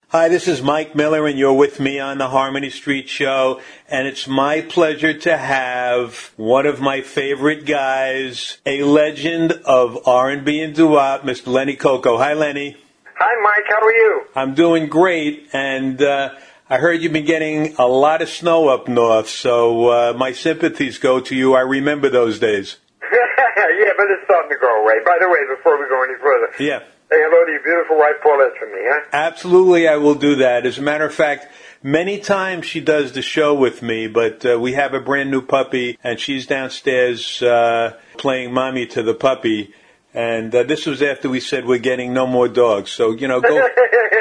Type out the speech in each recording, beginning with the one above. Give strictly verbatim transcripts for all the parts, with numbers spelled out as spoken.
Hi, this is Mike Miller, and you're with me on the Harmony Street Show, and it's my pleasure to have one of my favorite guys, a legend of R and B and doo-wop, Mister Lenny Coco. Hi, Lenny. Hi, Mike. How are you? I'm doing great, and uh, I heard you've been getting a lot of snow up north, so uh, my sympathies go to you. I remember those days. Yeah, but it's starting to go away. By the way, before we go any further, Yeah. say hello to your beautiful wife, Paulette, for me, huh? Absolutely, I will do that. As a matter of fact, many times she does the show with me, but uh, we have a brand new puppy, and she's downstairs uh, playing mommy to the puppy. And uh, this was after we said we're getting no more dogs. So, you know, go,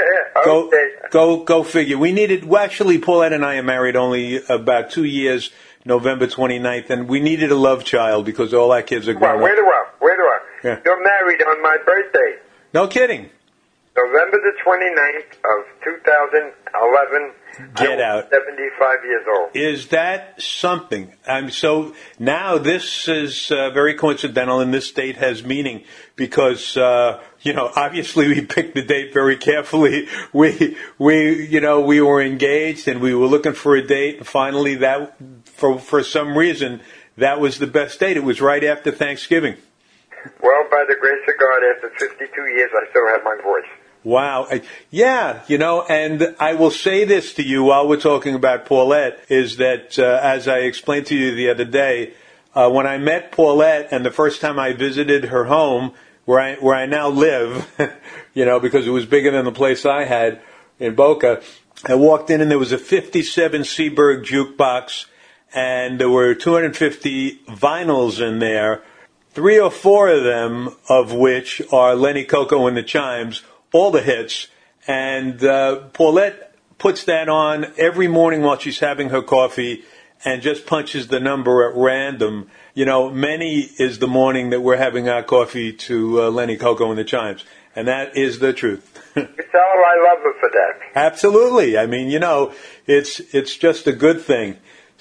go, Okay. go, go figure. We needed, well, actually, Paulette and I are married only about two years, November twenty-ninth, and we needed a love child because all our kids are Well, grown wait up. a while. Wait a while. Yeah. You're married on my birthday, No kidding. November the twenty-ninth of two thousand eleven. Get I was out. seventy-five years old. Is that something? Um, so now this is uh, very coincidental, and this date has meaning because, uh, you know, obviously we picked the date very carefully. We, we, you know, we were engaged and we were looking for a date, and finally that, for for some reason, that was the best date. It was right after Thanksgiving. Well, by the grace of God, after fifty-two years, I still have my voice. Wow. I- Yeah, you know, and I will say this to you while we're talking about Paulette, is that, uh, as I explained to you the other day, uh, when I met Paulette and the first time I visited her home, where I, where I now live, you know, because it was bigger than the place I had in Boca, I walked in and there was a fifty-seven Seaberg jukebox, and there were two hundred fifty vinyls in there, three or four of them of which are Lenny Coco and the Chimes, all the hits, and uh, Paulette puts that on every morning while she's having her coffee and just punches the number at random. You know, many is the morning that we're having our coffee to uh, Lenny Coco and the Chimes, and that is the truth. You tell her I love her for that. Absolutely. I mean, you know, it's it's just a good thing.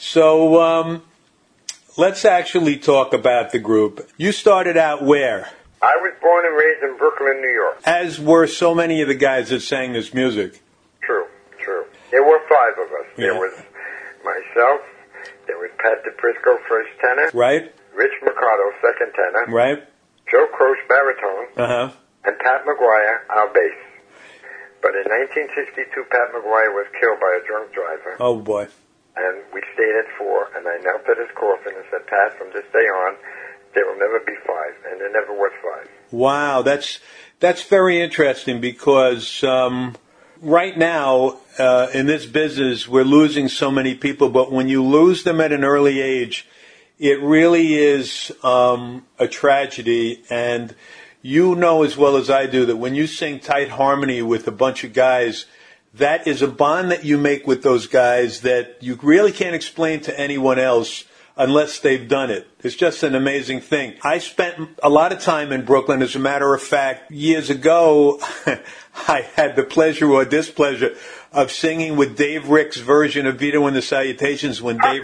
So um, let's actually talk about the group. You started out where? I was born and raised in Brooklyn, New York. As were so many of the guys that sang this music. True, true. There were five of us. Yeah. There was myself, there was Pat DePrisco, first tenor, Right? Rich Mercado, second tenor, Right? Joe Croce, baritone, Uh-huh. and Pat McGuire, our bass. But in nineteen sixty-two, Pat McGuire was killed by a drunk driver, Oh, boy. and we stayed at four, and I knelt at his coffin and said, Pat, from this day on, there will never be five, and there never was five. Wow, that's that's very interesting because um, right now uh, in this business we're losing so many people, but when you lose them at an early age, it really is um, a tragedy. And you know as well as I do that when you sing tight harmony with a bunch of guys, that is a bond that you make with those guys that you really can't explain to anyone else unless they've done it. It's just an amazing thing. I spent a lot of time in Brooklyn. As a matter of fact, years ago, I had the pleasure or displeasure of singing with Dave Rick's version of Vito and the Salutations. When Dave,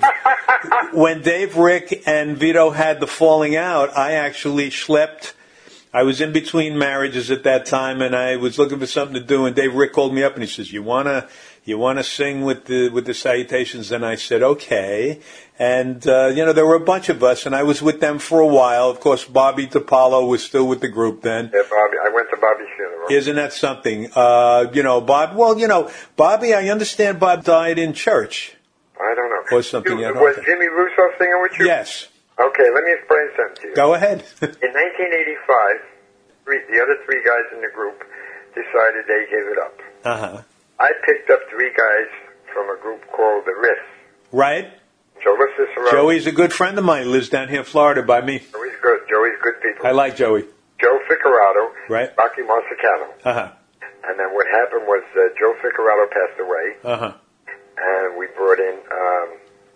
when Dave Rick and Vito had the falling out, I actually schlepped. I was in between marriages at that time, and I was looking for something to do. And Dave Rick called me up, and he says, "You wanna, you wanna sing with the with the Salutations?" And I said, "Okay." And uh, you know, there were a bunch of us, and I was with them for a while. Of course, Bobby DiPaolo was still with the group then. Yeah, Bobby. I went to Bobby's funeral. Isn't that something? Uh, you know, Bob. Well, you know, Bobby. I understand Bob died in church. I don't know. Or something, You, yeah, was okay. Jimmy Russo singing with you? Yes. Okay, let me explain something to you. Go ahead. In nineteen eighty-five, three, the other three guys in the group decided they gave it up. uh huh. I picked up three guys from a group called the Riffs. Right. Joe Cicero. Joey's a good friend of mine. He lives down here in Florida by me. Joey's good. Joey's good people. I like Joey. Joe Ficarato. Right. Rocky Marsicano. Uh huh. And then what happened was uh, Joe Ficarato passed away, Uh huh. and we brought in um,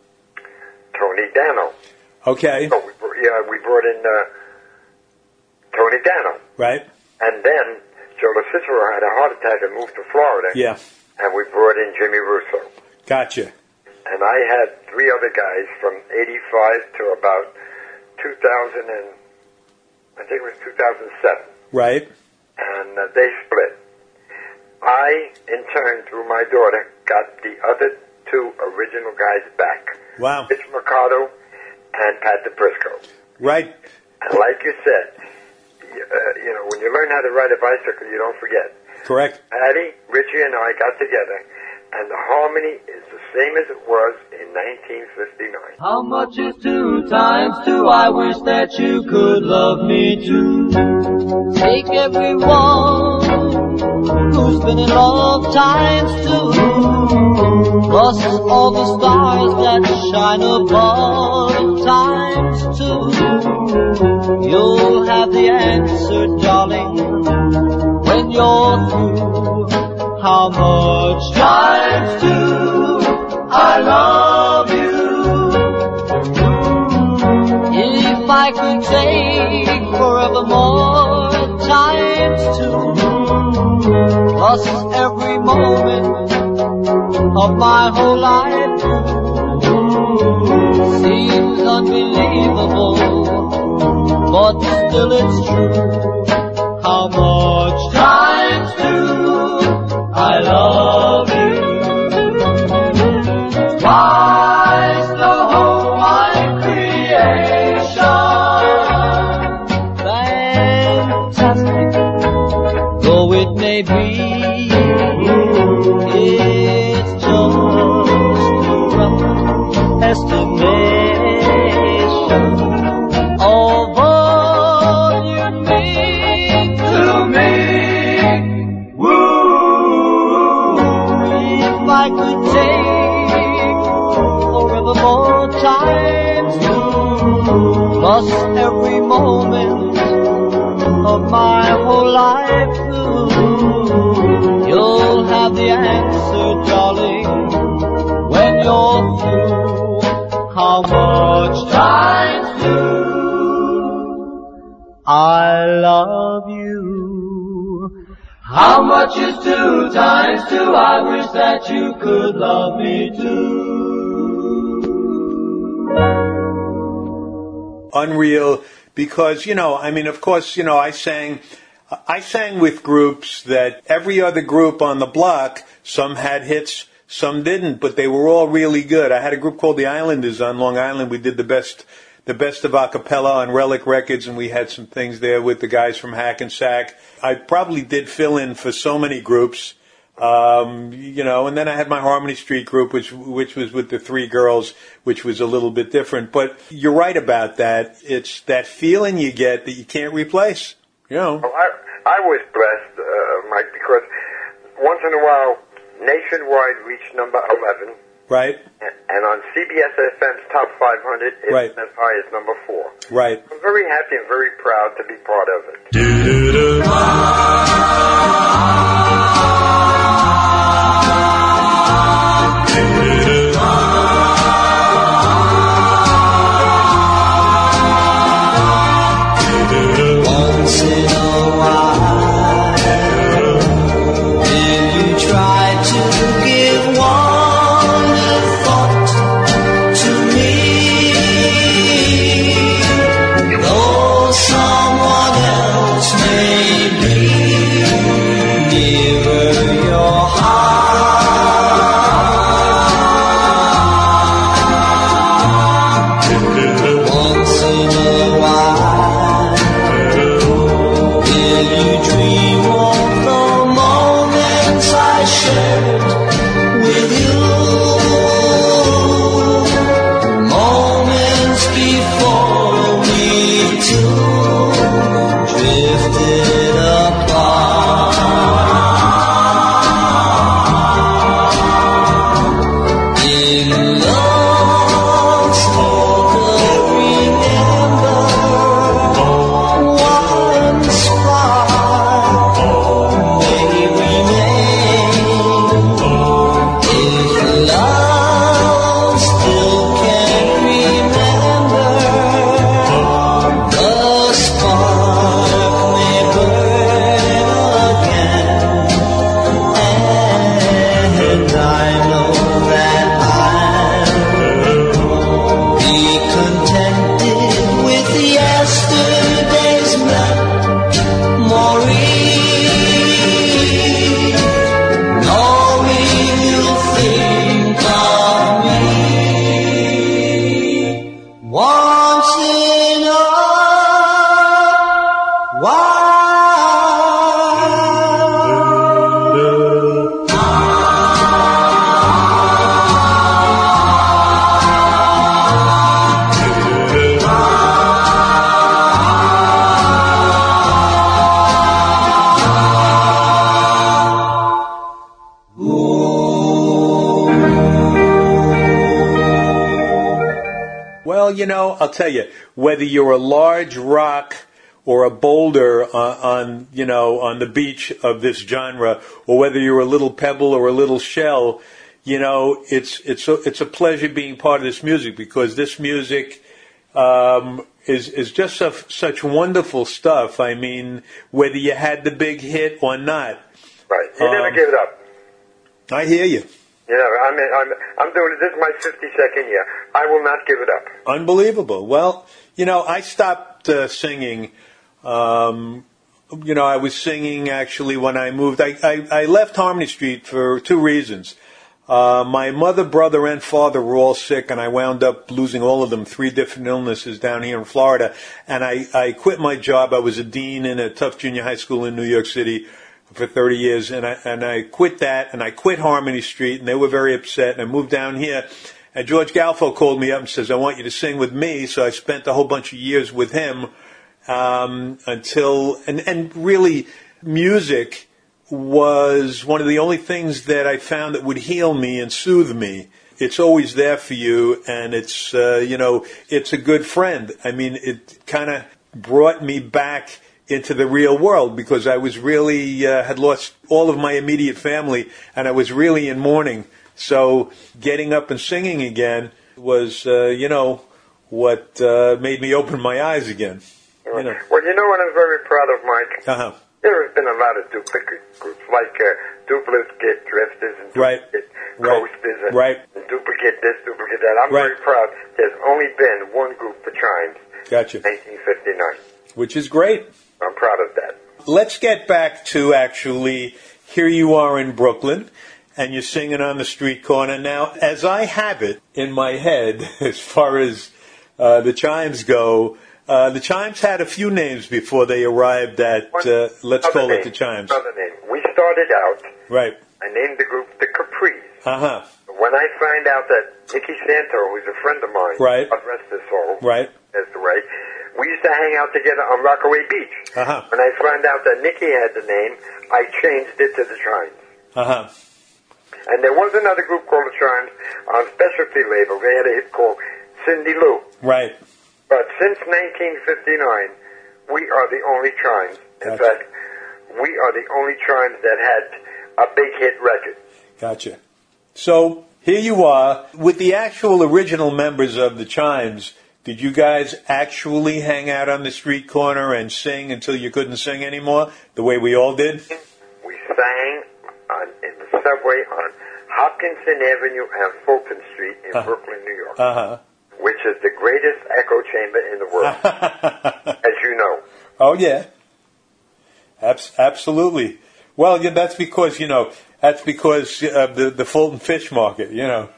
Tony Dano. Okay. Oh, we brought, yeah, we brought in uh, Tony Dano. Right. And then Joe Cicero had a heart attack and moved to Florida. Yeah. And we brought in Jimmy Russo. Gotcha. And I had three other guys from eighty-five to about two thousand and I think it was two thousand seven. Right. And uh, they split. I, in turn, through my daughter, got the other two original guys back. Wow. Rich Mercado and Pat DePrisco. Right. And like you said, you, uh, you know, when you learn how to ride a bicycle, you don't forget. Correct. Patty, Richie, and I got together, and the harmony is the same as it was in nineteen fifty-nine. How much is two times two? I wish that you could love me too. Take everyone who's been in love times two, plus all the stars that shine above times two. You'll have the answer, darling, when you're through. How much times two I love you. If I could take forevermore times two, plus every moment of my whole life seems unbelievable, but still it's true. How much times two I love you. Twice the whole wide creation. Fantastic though it may be, it's just a rough estimation of all you mean to me. Woo! If I could take forevermore times two, plus every moment of my whole life through, you'll have the answer, darling, when you're through. How much times two I love you. How much is two times two? I wish that you could love me too. Unreal, because, you know, I mean, of course, you know, I sang, I sang with groups that every other group on the block, some had hits, some didn't, but they were all really good. I had a group called the Islanders on Long Island. We did the best, the best of a cappella on Relic Records, and we had some things there with the guys from Hackensack. I probably did fill in for so many groups, um, you know, and then I had my Harmony Street group, which which was with the three girls, which was a little bit different. But you're right about that. It's that feeling you get that you can't replace, you know. Well, I, I was blessed, uh, Mike, because once in a while, Nationwide reached number eleven. Right. And on C B S F M's Top five hundred, it's right. as high as number four. Right. I'm very happy and very proud to be part of it. Once in a while, will you try to give one thought to me? Though someone else may be nearer your heart, once in a while, will you dream of the moments I shared with you? Moments before we two drifted apart. In love's poker, remember one spark may remain. Well, you know, I'll tell you, whether you're a large rock or a boulder on, on, you know, on the beach of this genre, or whether you're a little pebble or a little shell, you know, it's it's a, it's a pleasure being part of this music, because this music um, is is just such, such wonderful stuff. I mean, whether you had the big hit or not. Right. You um, never give it up. I hear you. You know, I mean, I'm I'm doing it. This is my fifty-second year. I will not give it up. Unbelievable. Well, you know, I stopped uh, singing. Um, you know, I was singing actually when I moved. I, I, I left Harmony Street for two reasons. Uh, my mother, brother, and father were all sick, and I wound up losing all of them, three different illnesses down here in Florida. And I, I quit my job. I was a dean in a tough junior high school in New York City for thirty years, and I and I quit that, and I quit Harmony Street, and they were very upset, and I moved down here. And George Galfo called me up and says, I want you to sing with me. So I spent a whole bunch of years with him um, until, and, and really music was one of the only things that I found that would heal me and soothe me. It's always there for you, and it's, uh, you know, it's a good friend. I mean, it kind of brought me back into the real world, because I was really, uh, had lost all of my immediate family, and I was really in mourning. So getting up and singing again was, uh, you know, what uh, made me open my eyes again. You know. Well, you know what I'm very proud of, Mike? Uh-huh. There has been a lot of duplicate groups, like uh, duplicate drifters and duplicate right. coasters and, right. and duplicate this, duplicate that. I'm right. very proud. There's only been one group for Chimes. Gotcha. nineteen fifty-nine. Which is great. I'm proud of that. Let's get back to actually, here you are in Brooklyn, and you're singing on the street corner. Now, as I have it in my head, as far as uh, the Chimes go, uh, the Chimes had a few names before they arrived at, uh, let's call name, it the Chimes. Another name. We started out, right. I named the group the Capris. Uh-huh. When I find out that Nicky Santo, who's a friend of mine, right. God rest his soul, right. passed away, we used to hang out together on Rockaway Beach. Uh-huh. When I found out that Nicky had the name, I changed it to the Chimes. Uh-huh. And there was another group called the Chimes on specialty label. They had a hit called Cindy Lou. Right. But since nineteen fifty-nine, we are the only Chimes. In gotcha. fact, we are the only Chimes that had a big hit record. Gotcha. So here you are with the actual original members of the Chimes. Did you guys actually hang out on the street corner and sing until you couldn't sing anymore, the way we all did? We sang on, in the subway on Hopkinson Avenue and Fulton Street in uh-huh. Brooklyn, New York, uh-huh. which is the greatest echo chamber in the world, as you know. Oh, yeah. Abs- absolutely. Well, yeah, that's because, you know, that's because of the, the Fulton Fish Market, you know.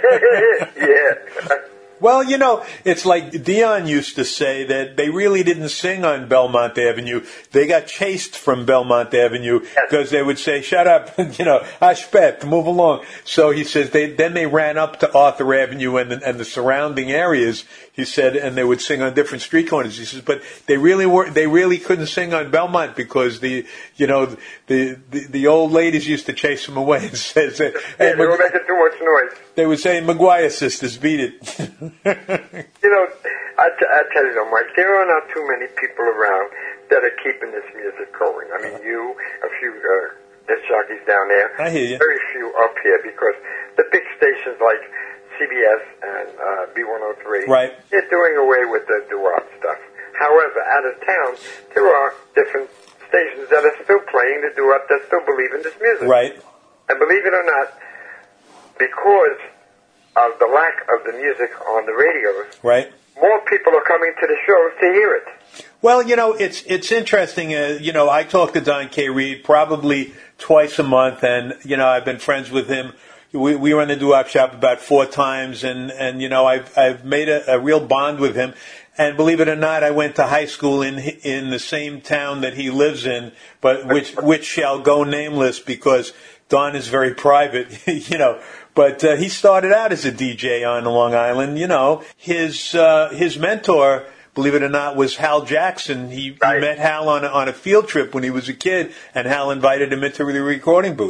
Yeah. Well, you know, it's like Dion used to say that they really didn't sing on Belmont Avenue. They got chased from Belmont Avenue because they would say, shut up, you know, Ashpet, move along. So he says they then they ran up to Arthur Avenue and the, and the surrounding areas, he said, and they would sing on different street corners. He says, but they really were they really couldn't sing on Belmont because the, you know, the the, the old ladies used to chase them away and says, hey, yeah, they were making too much noise. They would say, McGuire sisters, beat it. You know, I, t- I tell you though, Mike, there are not too many people around that are keeping this music going. I mean, you, a few uh, disc jockeys down there. I hear you. Very few up here because the big stations like C B S and uh, B one oh three, right. they're doing away with the doo-wop stuff. However, out of town, there are different stations that are still playing the doo-wop, that still believe in this music. Right. And believe it or not, because of the lack of the music on the radios, right. more people are coming to the shows to hear it. Well, you know, it's it's interesting. Uh, you know, I talk to Don K. Reed probably twice a month, and, you know, I've been friends with him. We, we run the doo-wop shop about four times, and, and you know, I've, I've made a, a real bond with him. And believe it or not, I went to high school in in the same town that he lives in, but which which shall go nameless because Don is very private, you know. But uh, he started out as a D J on Long Island. You know, his uh, his mentor, believe it or not, was Hal Jackson. He, right. he met Hal on a, on a field trip when he was a kid, and Hal invited him into the recording booth.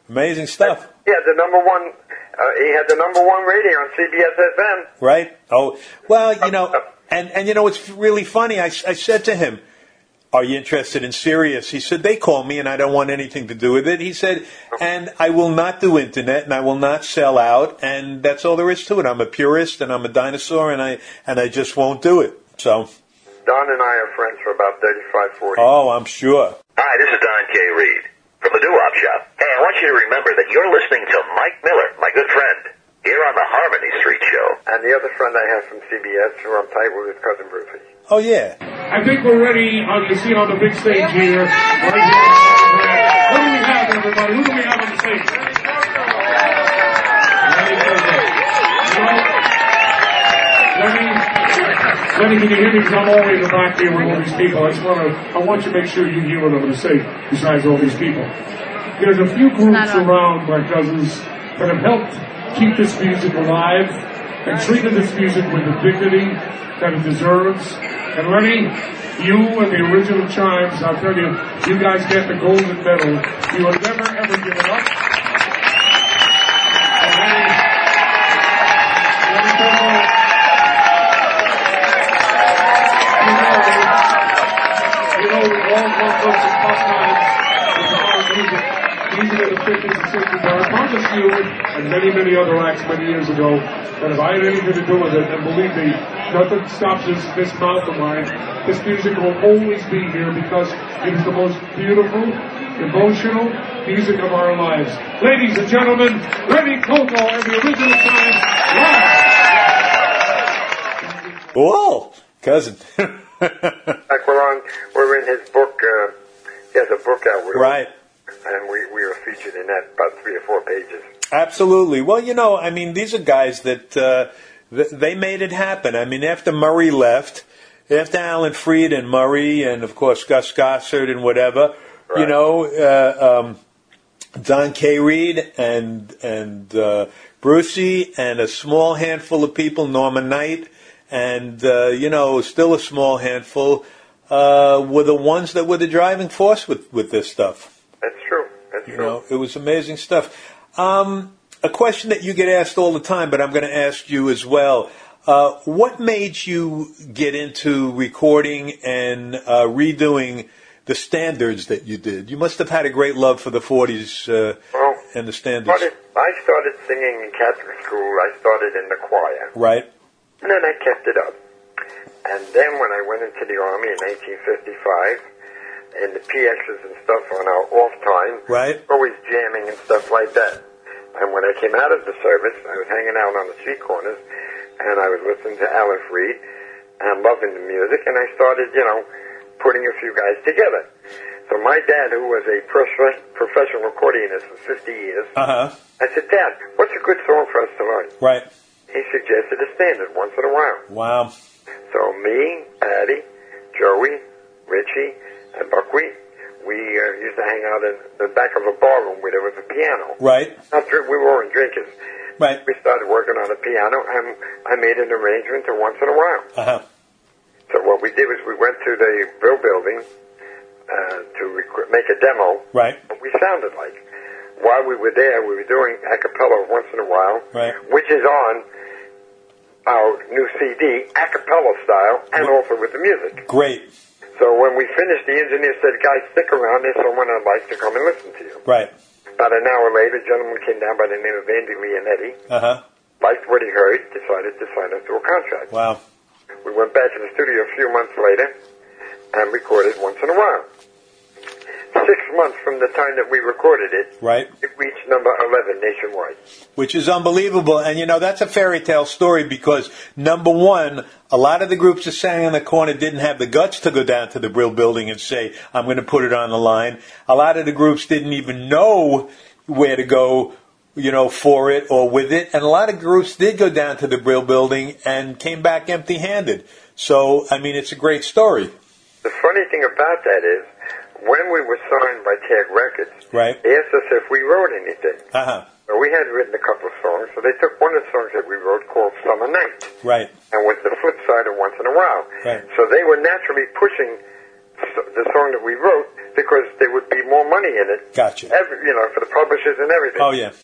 Amazing stuff. He had the number one. Uh, he had the number one rating on C B S F M. Right. Oh, well, you know, and and you know, it's really funny. I, I said to him, "Are you interested in Sirius?" He said, "They call me, and I don't want anything to do with it." He said, "And I will not do internet, and I will not sell out, and that's all there is to it. I'm a purist, and I'm a dinosaur, and I and I just won't do it." So. Don and I are friends for about thirty-five, forty. Oh, I'm sure. Hi, this is Don K. Reed from the Doo-Wop Shop. Hey, I want you to remember that you're listening to Mike Miller, my good friend, here on the Harmony Street Show. And the other friend I have from C B S, who I'm tight with, is Cousin Brucey. Oh, yeah. I think we're ready on the see on the big stage here. Right here. What do we have, everybody? Who do we have on the stage? Lenny, Lenny, can you hear me? Because I'm all the way in the back here with all these people. I just want to, I want you to make sure you hear what I'm going to say besides all these people. There's a few groups around, my cousins, that have helped keep this music alive and treated this music with the dignity that it deserves. And Lenny, you and the original Chimes, I'll tell you, you guys get the golden medal. You will never, ever give it up. And Lenny, Lenny Turbo, you know, we've all gone through some tough times with the hard music, even in the fifties and sixties. But I promise you, and many, many other acts many years ago, that if I had anything to do with it, and believe me, nothing stops this, this mouth of mine, this music will always be here because it is the most beautiful, emotional music of our lives. Ladies and gentlemen, Lenny Coco and the original Chimes live. Whoa, cousin. Like we're on, we're in his book. Uh, he has a book out. With Right. And we, we were featured in that, about three or four pages. Absolutely. Well, you know, I mean, these are guys that uh, th- they made it happen. I mean, after Murray left, after Alan Freed and Murray, and of course Gus Gossard and whatever, Right. you know, uh, um, Don K. Reed and and uh, Brucey and a small handful of people, Norman Knight, and uh, you know, still a small handful, uh, were the ones that were the driving force with, with this stuff. That's true. That's You true. know, it was amazing stuff. Um, a question that you get asked all the time, but I'm going to ask you as well. Uh, what made you get into recording and uh, redoing the standards that you did? You must have had a great love for the forties uh, Well, and the standards. started, I started singing in Catholic school. I started in the choir. Right, And then I kept it up. And then when I went into the Army in nineteen fifty-five, in the P Xs and stuff on our off time, right, always jamming and stuff like that. And when I came out of the service, I was hanging out on the street corners, and I was listening to Alan Freed, and loving the music, and I started, you know, putting a few guys together. So my dad, who was a prof- professional accordionist for fifty years, uh-huh, I said, Dad, what's a good song for us to learn? right. He suggested a standard once in a while. Wow, So me, Patty, Joey, Richie, and Buckwheat, we uh, used to hang out in the back of a bar room where there was a piano. right, Not drink, we weren't drinkers. right, We started working on the piano, and I made an arrangement to once in a while. uh-huh, So what we did was we went to the Brill building uh, to rec- make a demo. right, What we sounded like. While we were there, we were doing a cappella once in a while, right. which is on our new C D, a cappella style, and also with the music. Great, So when we finished, the engineer said, guys, stick around. There's someone I'd like to come and listen to you. right, About an hour later, a gentleman came down by the name of Andy Leonetti, uh-huh, liked what he heard, decided to sign us to a contract. wow, We went back to the studio a few months later and recorded once in a while. Six months from the time that we recorded it, right. it reached number eleven nationwide. Which is unbelievable. And, you know, that's a fairy tale story because, number one, a lot of the groups that sang in the corner didn't have the guts to go down to the Brill building and say, I'm going to put it on the line. A lot of the groups didn't even know where to go, you know, for it or with it. And a lot of groups did go down to the Brill building and came back empty-handed. So, I mean, it's a great story. The funny thing about that is, when we were signed by Tag Records, Right. they asked us if we wrote anything. Uh-huh. So we had written a couple of songs, so they took one of the songs that we wrote called Summer Night, Right. and was the flip side of Once in a While. Right. So they were naturally pushing the song that we wrote because there would be more money in it. Gotcha. Every, you know, for the publishers and everything. Oh, yeah.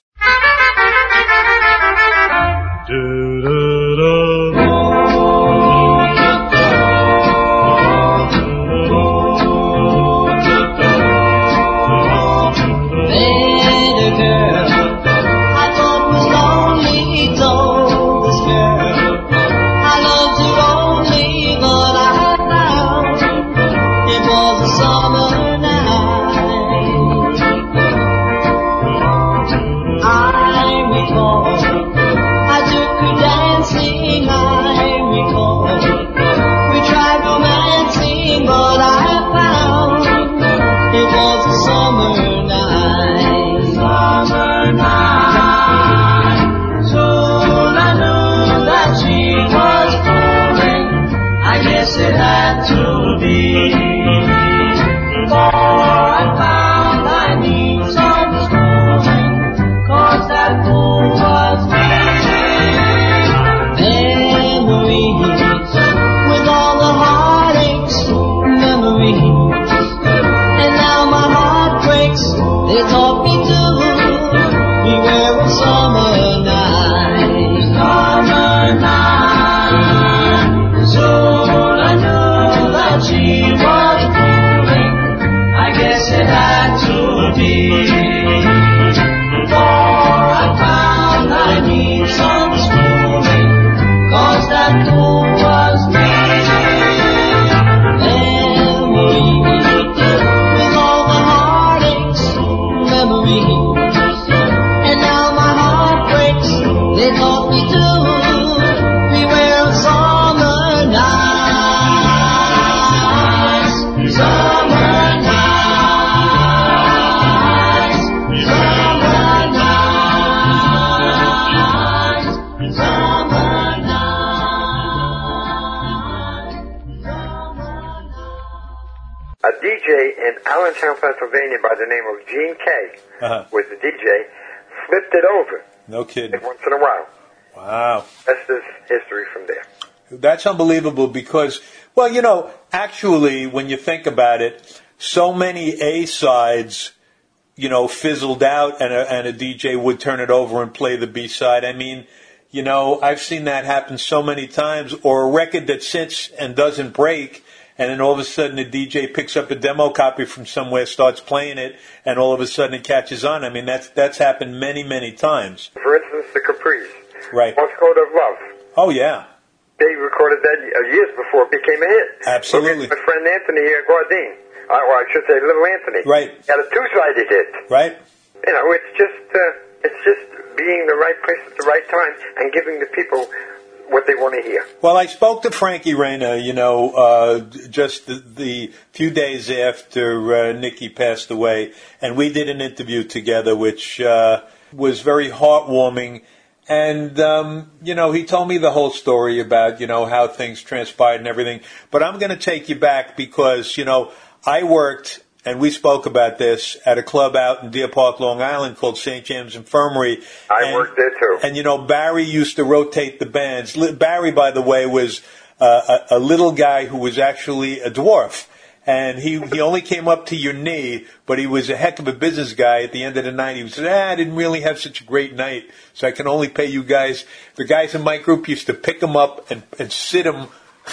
Allentown, Pennsylvania, by the name of Gene Kay, uh-huh. was the D J, flipped it over. No kidding. Once in a while. Wow. That's the history from there. That's unbelievable because, well, you know, actually, when you think about it, so many A-sides, you know, fizzled out and a, and a D J would turn it over and play the B-side. I mean, you know, I've seen that happen so many times, or a record that sits and doesn't break, and then all of a sudden the D J picks up a demo copy from somewhere, starts playing it, and all of a sudden it catches on. I mean, that's that's happened many, many times. For instance, the Caprice. Right. Morse Code of Love. Oh, yeah. They recorded that years before it became a hit. Absolutely. My friend Anthony uh, Gardine, uh, or I should say Little Anthony. Right. Had a two-sided hit. Right. You know, it's just, uh, it's just being the right place at the right time and giving the people what they want to hear. Well, I spoke to Frankie Reyna, you know, uh, just the, the few days after uh, Nicky passed away, and we did an interview together, which uh, was very heartwarming. And, um, you know, he told me the whole story about, you know, how things transpired and everything. But I'm going to take you back because, you know, I worked, and we spoke about this, at a club out in Deer Park, Long Island called Saint James Infirmary. I and, worked there, too. And, you know, Barry used to rotate the bands. Barry, by the way, was uh, a, a little guy who was actually a dwarf. And he, he only came up to your knee, but he was a heck of a business guy at the end of the night. He said, ah, I didn't really have such a great night, so I can only pay you guys. The guys in my group used to pick him up and, and sit him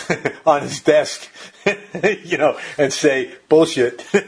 on his desk, you know, and say, bullshit. so,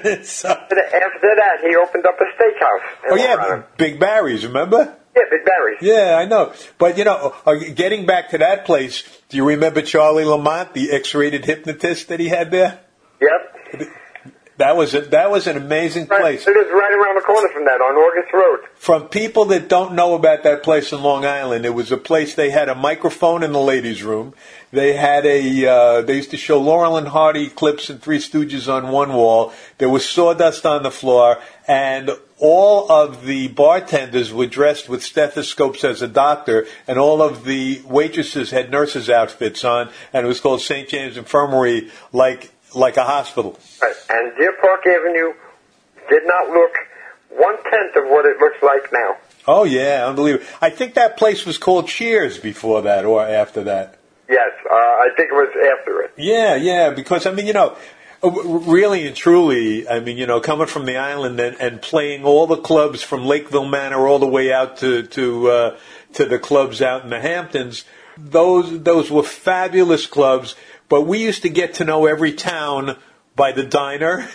After that, he opened up a steakhouse. Oh, yeah, Big Barry's, remember? Yeah, Big Barry's. Yeah, I know. But, you know, getting back to that place, do you remember Charlie Lamont, the X-rated hypnotist that he had there? Yep. That was a, that was an amazing place. It is right around the corner from that on August Road. From people that don't know about that place in Long Island, it was a place they had a microphone in the ladies' room. They had a uh, they used to show Laurel and Hardy clips and Three Stooges on one wall. There was sawdust on the floor, and all of the bartenders were dressed with stethoscopes as a doctor, and all of the waitresses had nurses' outfits on, and it was called Saint James Infirmary, like like a hospital. Right. And Deer Park Avenue did not look one-tenth of what it looks like now. Oh, yeah, unbelievable. I think that place was called Cheers before that or after that. Yes, uh, I think it was after it. Yeah, yeah, because, I mean, you know, Really and truly, I mean, you know, coming from the island and, and playing all the clubs from Lakeville Manor all the way out to to uh, to the clubs out in the Hamptons, those those were fabulous clubs. But we used to get to know every town by the diner,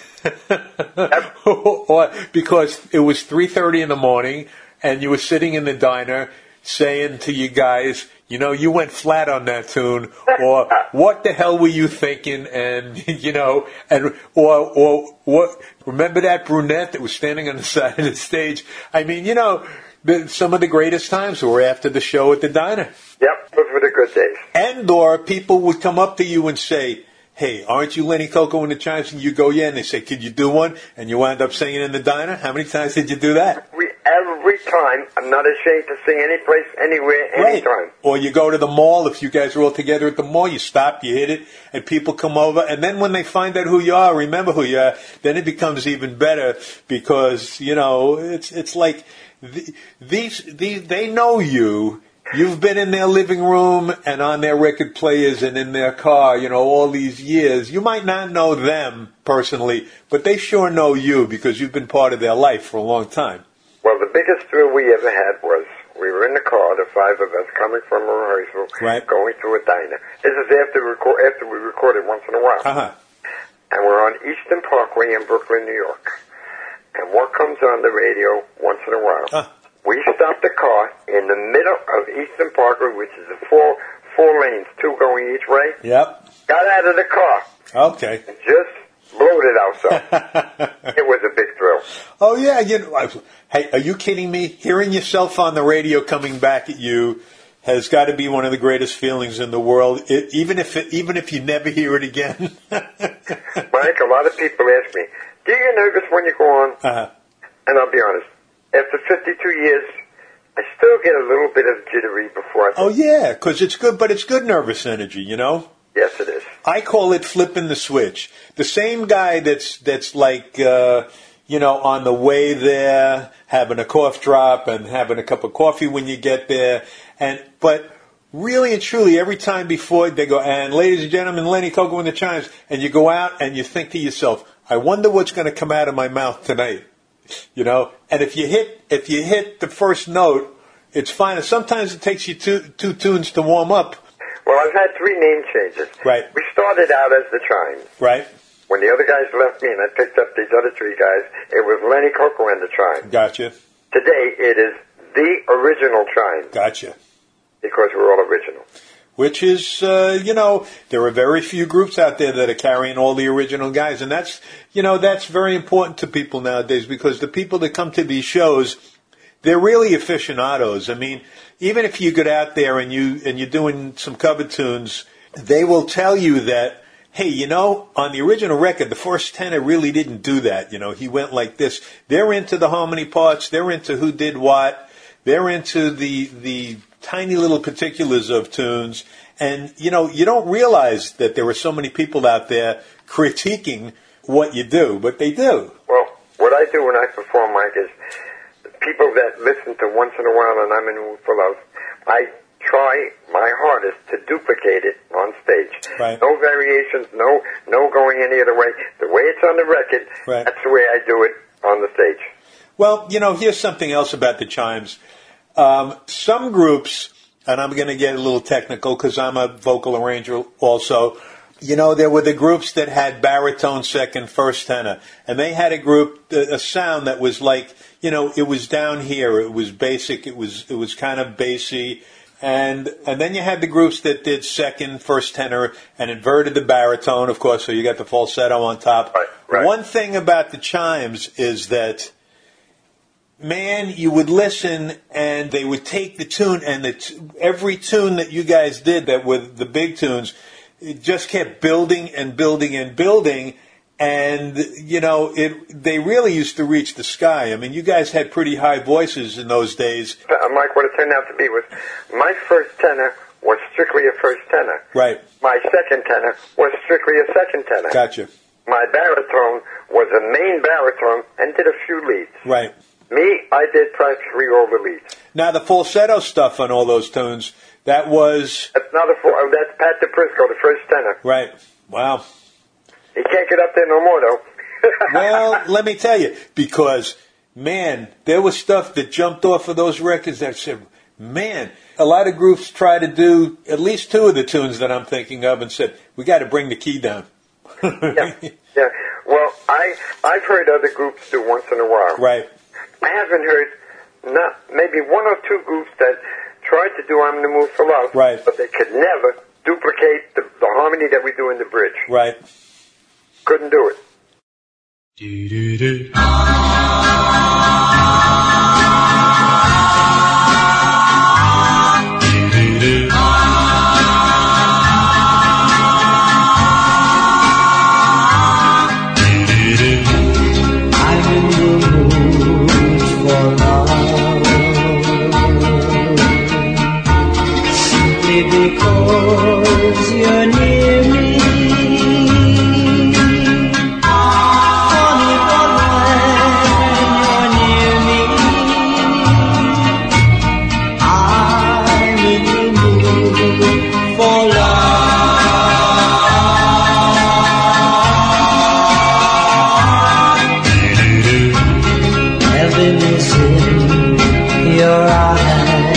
or because it was three thirty in the morning, and you were sitting in the diner saying to you guys, you know, you went flat on that tune, or what the hell were you thinking? And, you know, and, or, or what, remember that brunette that was standing on the side of the stage? I mean, you know, the, some of the greatest times were after the show at the diner. Yep, those were the good days. And, or people would come up to you and say, hey, aren't you Lenny Coco in the Chimes? And you go, yeah. And they say, could you do one? And you wind up singing in the diner. How many times did you do that? We, every time. I'm not ashamed to sing any place, anywhere, anytime. Right. Or you go to the mall. If you guys are all together at the mall, you stop, you hit it, and people come over. And then when they find out who you are, remember who you are, then it becomes even better because, you know, it's it's like the, these, these they know you. You've been in their living room and on their record players and in their car, you know, all these years. You might not know them personally, but they sure know you because you've been part of their life for a long time. Well, the biggest thrill we ever had was we were in the car, the five of us, coming from a rehearsal, right. going to a diner. This is after, record, after we recorded once in a while. Uh-huh. And we're on Eastern Parkway in Brooklyn, New York. And what comes on the radio once in a while? Uh. We stopped the car in the middle of Eastern Parkway, which is a four four lanes, two going each way. Yep. Got out of the car. Okay. And just blowed it outside. It was a big thrill. Oh yeah, you know. Hey, are you kidding me? Hearing yourself on the radio coming back at you has got to be one of the greatest feelings in the world. It, even if it, even if you never hear it again. Mike, a lot of people ask me, "Do you get nervous when you go on?" Uh-huh. And I'll be honest. After fifty-two years, I still get a little bit of jittery before I... Oh, yeah, because it's good, but it's good nervous energy, you know? Yes, it is. I call it flipping the switch. The same guy that's that's like, uh, you know, on the way there, having a cough drop and having a cup of coffee when you get there. And but really and truly, every time before they go, and ladies and gentlemen, Lenny Coco in the Chimes, and you go out and you think to yourself, I wonder what's going to come out of my mouth tonight. You know, and if you hit if you hit the first note, it's fine. Sometimes it takes you two two tunes to warm up. Well, I've had three name changes. Right. We started out as the Chimes. Right. When the other guys left me and I picked up these other three guys, it was Lenny Coco and the Chimes. Gotcha. Today it is the original Chimes. Gotcha. Because we're all original. Which is, uh, you know, there are very few groups out there that are carrying all the original guys. And that's, you know, that's very important to people nowadays because the people that come to these shows, they're really aficionados. I mean, even if you get out there and, you, and you're doing some cover tunes, they will tell you that, hey, you know, on the original record, the first tenor really didn't do that. You know, he went like this. They're into the harmony parts. They're into who did what. They're into the the... tiny little particulars of tunes. And, you know, you don't realize that there are so many people out there critiquing what you do, but they do. Well, what I do when I perform, Mike, is the people that listen to Once in a While and I'm in the Mood for Love, I try my hardest to duplicate it on stage. Right. No variations, no no going any other way. The way it's on the record, right. That's the way I do it on the stage. Well, you know, here's something else about the Chimes. Um, some groups, and I'm going to get a little technical because I'm a vocal arranger also, you know, there were the groups that had baritone second, first tenor. And they had a group, a sound that was like, you know, it was down here. It was basic. It was it was kind of bassy. And and then you had the groups that did second, first tenor, and inverted the baritone, of course, so you got the falsetto on top. Right, right. One thing about the Chimes is that, man, you would listen and they would take the tune and the t- every tune that you guys did that were the big tunes, it just kept building and building and building. And, you know, it they really used to reach the sky. I mean, you guys had pretty high voices in those days. Uh, Mike, what it turned out to be was my first tenor was strictly a first tenor. Right. My second tenor was strictly a second tenor. Gotcha. My baritone was a main baritone and did a few leads. Right. Me, I did practically all the leads. Now, the falsetto stuff on all those tunes, that was... That's not a full, oh, that's Pat DePrisco, the first tenor. Right. Wow. He can't get up there no more, though. Well, let me tell you, because, man, there was stuff that jumped off of those records that said, man, a lot of groups try to do at least two of the tunes that I'm thinking of and said, we got to bring the key down. yeah, yeah. Well, I, I've heard other groups do once in a while. Right. I haven't heard not maybe one or two groups that tried to do I'm in the Mood for Love, right. but they could never duplicate the, the harmony that we do in the bridge. Right. Couldn't do it. Do-do-do. Because you're near me, funny but when you're near me, I'm in the mood for love. Heaven is in your eyes.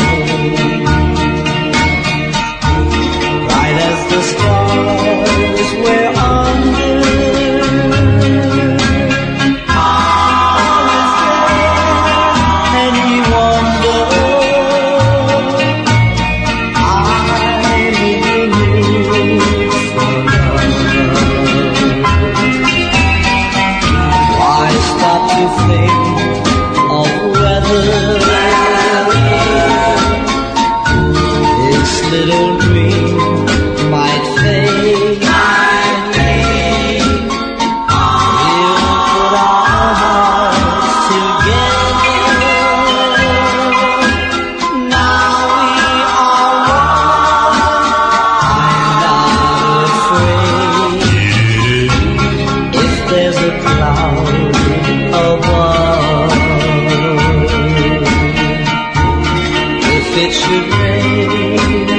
Little dream might fade. Might fade. We'll put our hearts together. Now we are one. I'm not afraid. If there's a cloud above, if it should rain,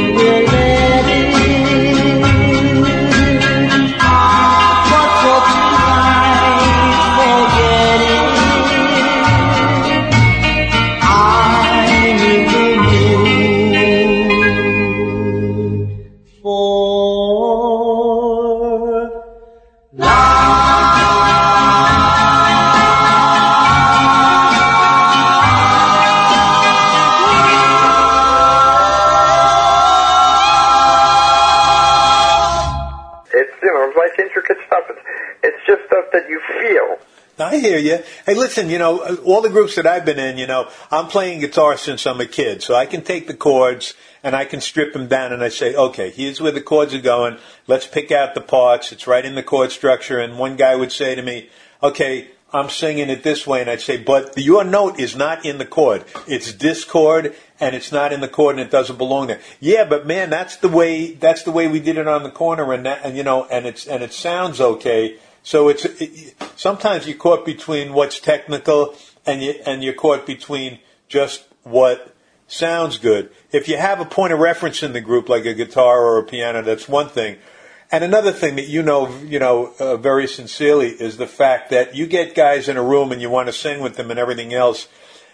I hear you. Hey, listen, you know, all the groups that I've been in, you know, I'm playing guitar since I'm a kid, so I can take the chords and I can strip them down and I say, okay, here's where the chords are going. Let's pick out the parts. It's right in the chord structure. And one guy would say to me, okay, I'm singing it this way. And I'd say, but your note is not in the chord. It's this chord and it's not in the chord and it doesn't belong there. Yeah, but man, that's the way, that's the way we did it on the corner and that, and you know, and it's, and it sounds okay. So it's it, sometimes you're caught between what's technical and you and you're caught between just what sounds good. If you have a point of reference in the group, like a guitar or a piano, that's one thing. And another thing that you know, you know, uh, very sincerely is the fact that you get guys in a room and you want to sing with them and everything else.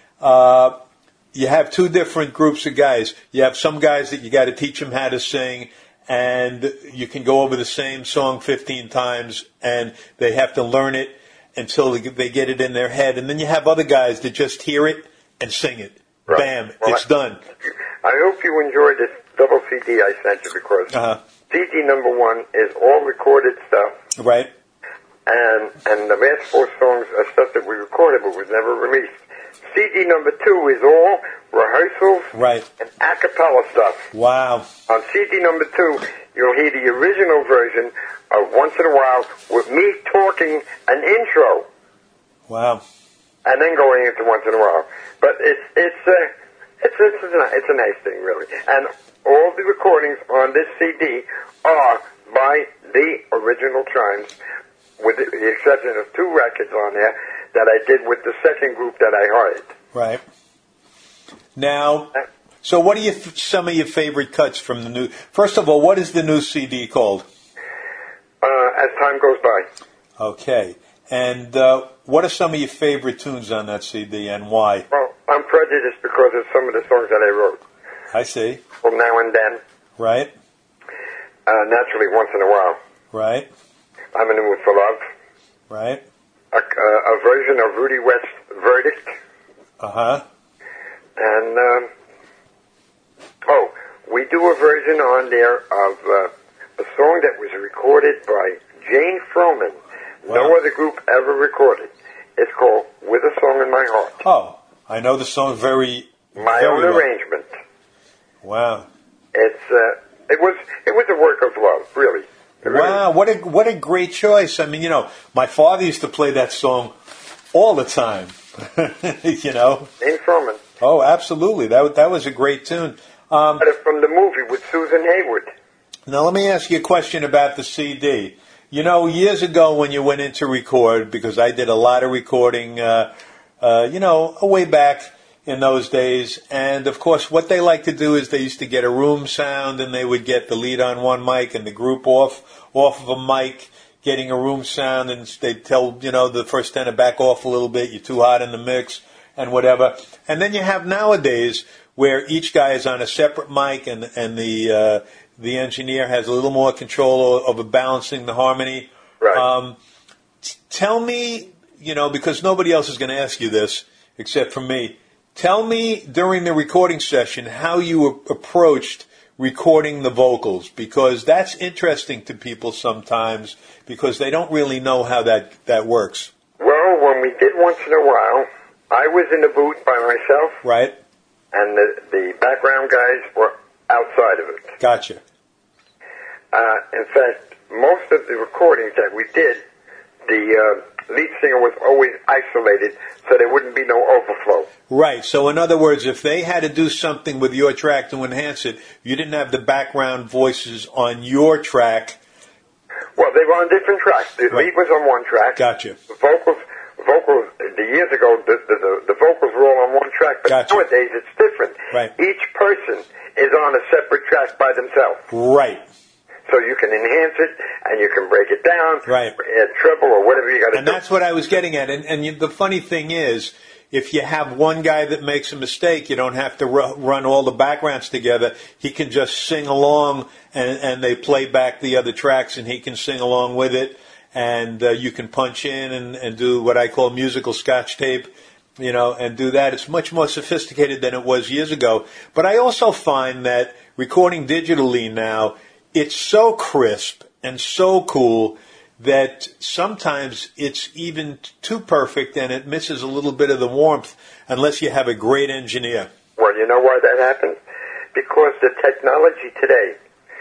Uh, you have two different groups of guys. You have some guys that you got to teach them how to sing. And you can go over the same song fifteen times, and they have to learn it until they get it in their head. And then you have other guys that just hear it and sing it. Right. Bam, well, it's I, done. I hope you enjoyed this double C D I sent you because uh-huh. C D number one is all recorded stuff. Right. And and the last four songs are stuff that we recorded but was never released. C D number two is all rehearsals right. and a cappella stuff. Wow. On C D number two, you'll hear the original version of Once in a While with me talking an intro. Wow. And then going into Once in a While. But it's it's a, it's, it's, a, it's a nice thing, really. And all the recordings on this C D are by the original Chimes, with the exception of two records on there that I did with the second group that I hired. Right. Now, so what are you, some of your favorite cuts from the new... First of all, what is the new C D called? Uh, As time goes by. Okay. And uh, what are some of your favorite tunes on that C D and why? Well, I'm prejudiced because of some of the songs that I wrote. I see. From Now and Then. Right. Uh, naturally, Once in a While. Right. I'm in the Mood for Love. Right. A, uh, a version of Rudy West's Verdict. Uh-huh. And, um, oh, we do a version on there of uh, a song that was recorded by Jane Froman. Wow. No other group ever recorded. It's called With a Song in My Heart. Oh, I know the song very, My very own well. arrangement. Wow. It's uh, it was it was a work of love, really. It Wow, what a what a great choice. I mean, you know, my father used to play that song all the time. You know. Jane Froman. Oh, absolutely. That that was a great tune. Um, From the movie with Susan Hayward. now, let me ask you a question about the C D. You know, years ago when you went in to record, because I did a lot of recording, uh, uh, you know, way back in those days. And, of course, what they like to do is they used to get a room sound and they would get the lead on one mic and the group off off of a mic, getting a room sound, and they'd tell, you know, the first tenor back off a little bit, you're too hot in the mix and whatever. And then you have nowadays where each guy is on a separate mic and, and the... Uh, the engineer has a little more control over balancing the harmony. Right. Um, t- tell me, you know, because nobody else is going to ask you this except for me. Tell me during the recording session how you approached recording the vocals, because that's interesting to people sometimes because they don't really know how that, that works. Well, when we did Once in a While, I was in the booth by myself. Right. And the, the background guys were outside of it. Gotcha. Uh, in fact, most of the recordings that we did, the uh, lead singer was always isolated, so there wouldn't be no overflow. Right. So, in other words, if they had to do something with your track to enhance it, you didn't have the background voices on your track. Well, they were on different tracks. The Right. lead was on one track. Gotcha. The vocals, vocals. The years ago, the the, the, the vocals were all on one track, but Gotcha. nowadays it's different. Right. Each person is on a separate track by themselves. Right. So you can enhance it, and you can break it down, Right. add treble or whatever you got to do. And that's what I was getting at. And, and you, the funny thing is, if you have one guy that makes a mistake, you don't have to ru- run all the backgrounds together. He can just sing along, and, and they play back the other tracks, and he can sing along with it. And uh, you can punch in and, and do what I call musical scotch tape, you know, and do that. It's much more sophisticated than it was years ago. But I also find that recording digitally now, it's so crisp and so cool that sometimes it's even too perfect and it misses a little bit of the warmth unless you have a great engineer. Well, you know why that happens? Because the technology today,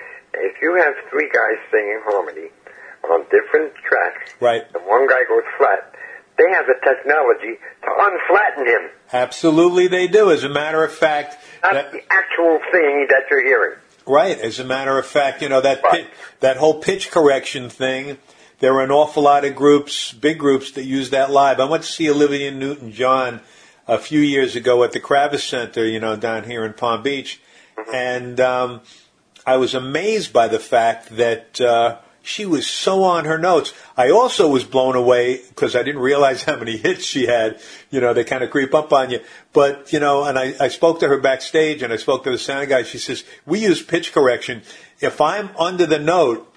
if you have three guys singing harmony on different tracks, Right. and one guy goes flat, they have the technology to unflatten him. Absolutely they do. As a matter of fact, Not that, the actual thing that you're hearing. right, as a matter of fact, you know, that Right. pit, that whole pitch correction thing, there are an awful lot of groups, big groups, that use that live. I went to see Olivia Newton-John a few years ago at the Kravis Center, you know, down here in Palm Beach, Mm-hmm. and um, I was amazed by the fact that uh, she was so on her notes. I also was blown away because I didn't realize how many hits she had. You know, they kind of creep up on you. But, you know, and I, I spoke to her backstage and I spoke to the sound guy. She says, we use pitch correction. If I'm under the note,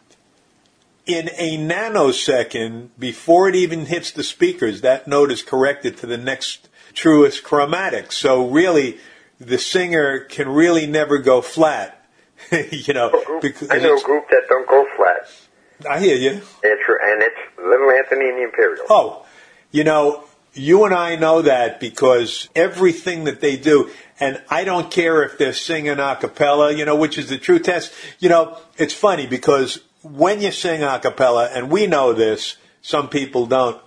in a nanosecond, before it even hits the speakers, that note is corrected to the next truest chromatic. So really, the singer can really never go flat. You know, because I know a it's- group that don't go flat. I hear you. It's, and it's Little Anthony and the Imperials. Oh, you know, you and I know that because everything that they do, and I don't care if they're singing a cappella, you know, which is the true test. You know, it's funny because when you sing a cappella, and we know this, some people don't,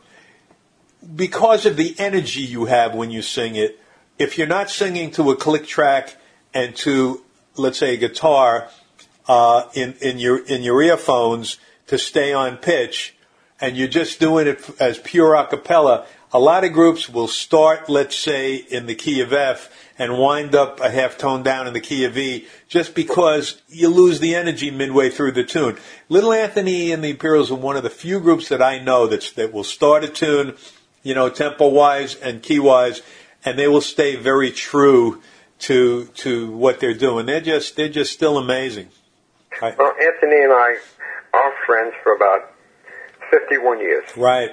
because of the energy you have when you sing it, if you're not singing to a click track and to, let's say, a guitar uh, in, in your in your earphones to stay on pitch, and you're just doing it as pure a cappella, a lot of groups will start, let's say, in the key of F, and wind up a half tone down in the key of E just because you lose the energy midway through the tune. Little Anthony and the Imperials are one of the few groups that I know that's, that will start a tune, you know, tempo-wise and key-wise, and they will stay very true to to what they're doing. They're just they're just still amazing. I, well, Anthony and I are friends for about fifty-one years. Right.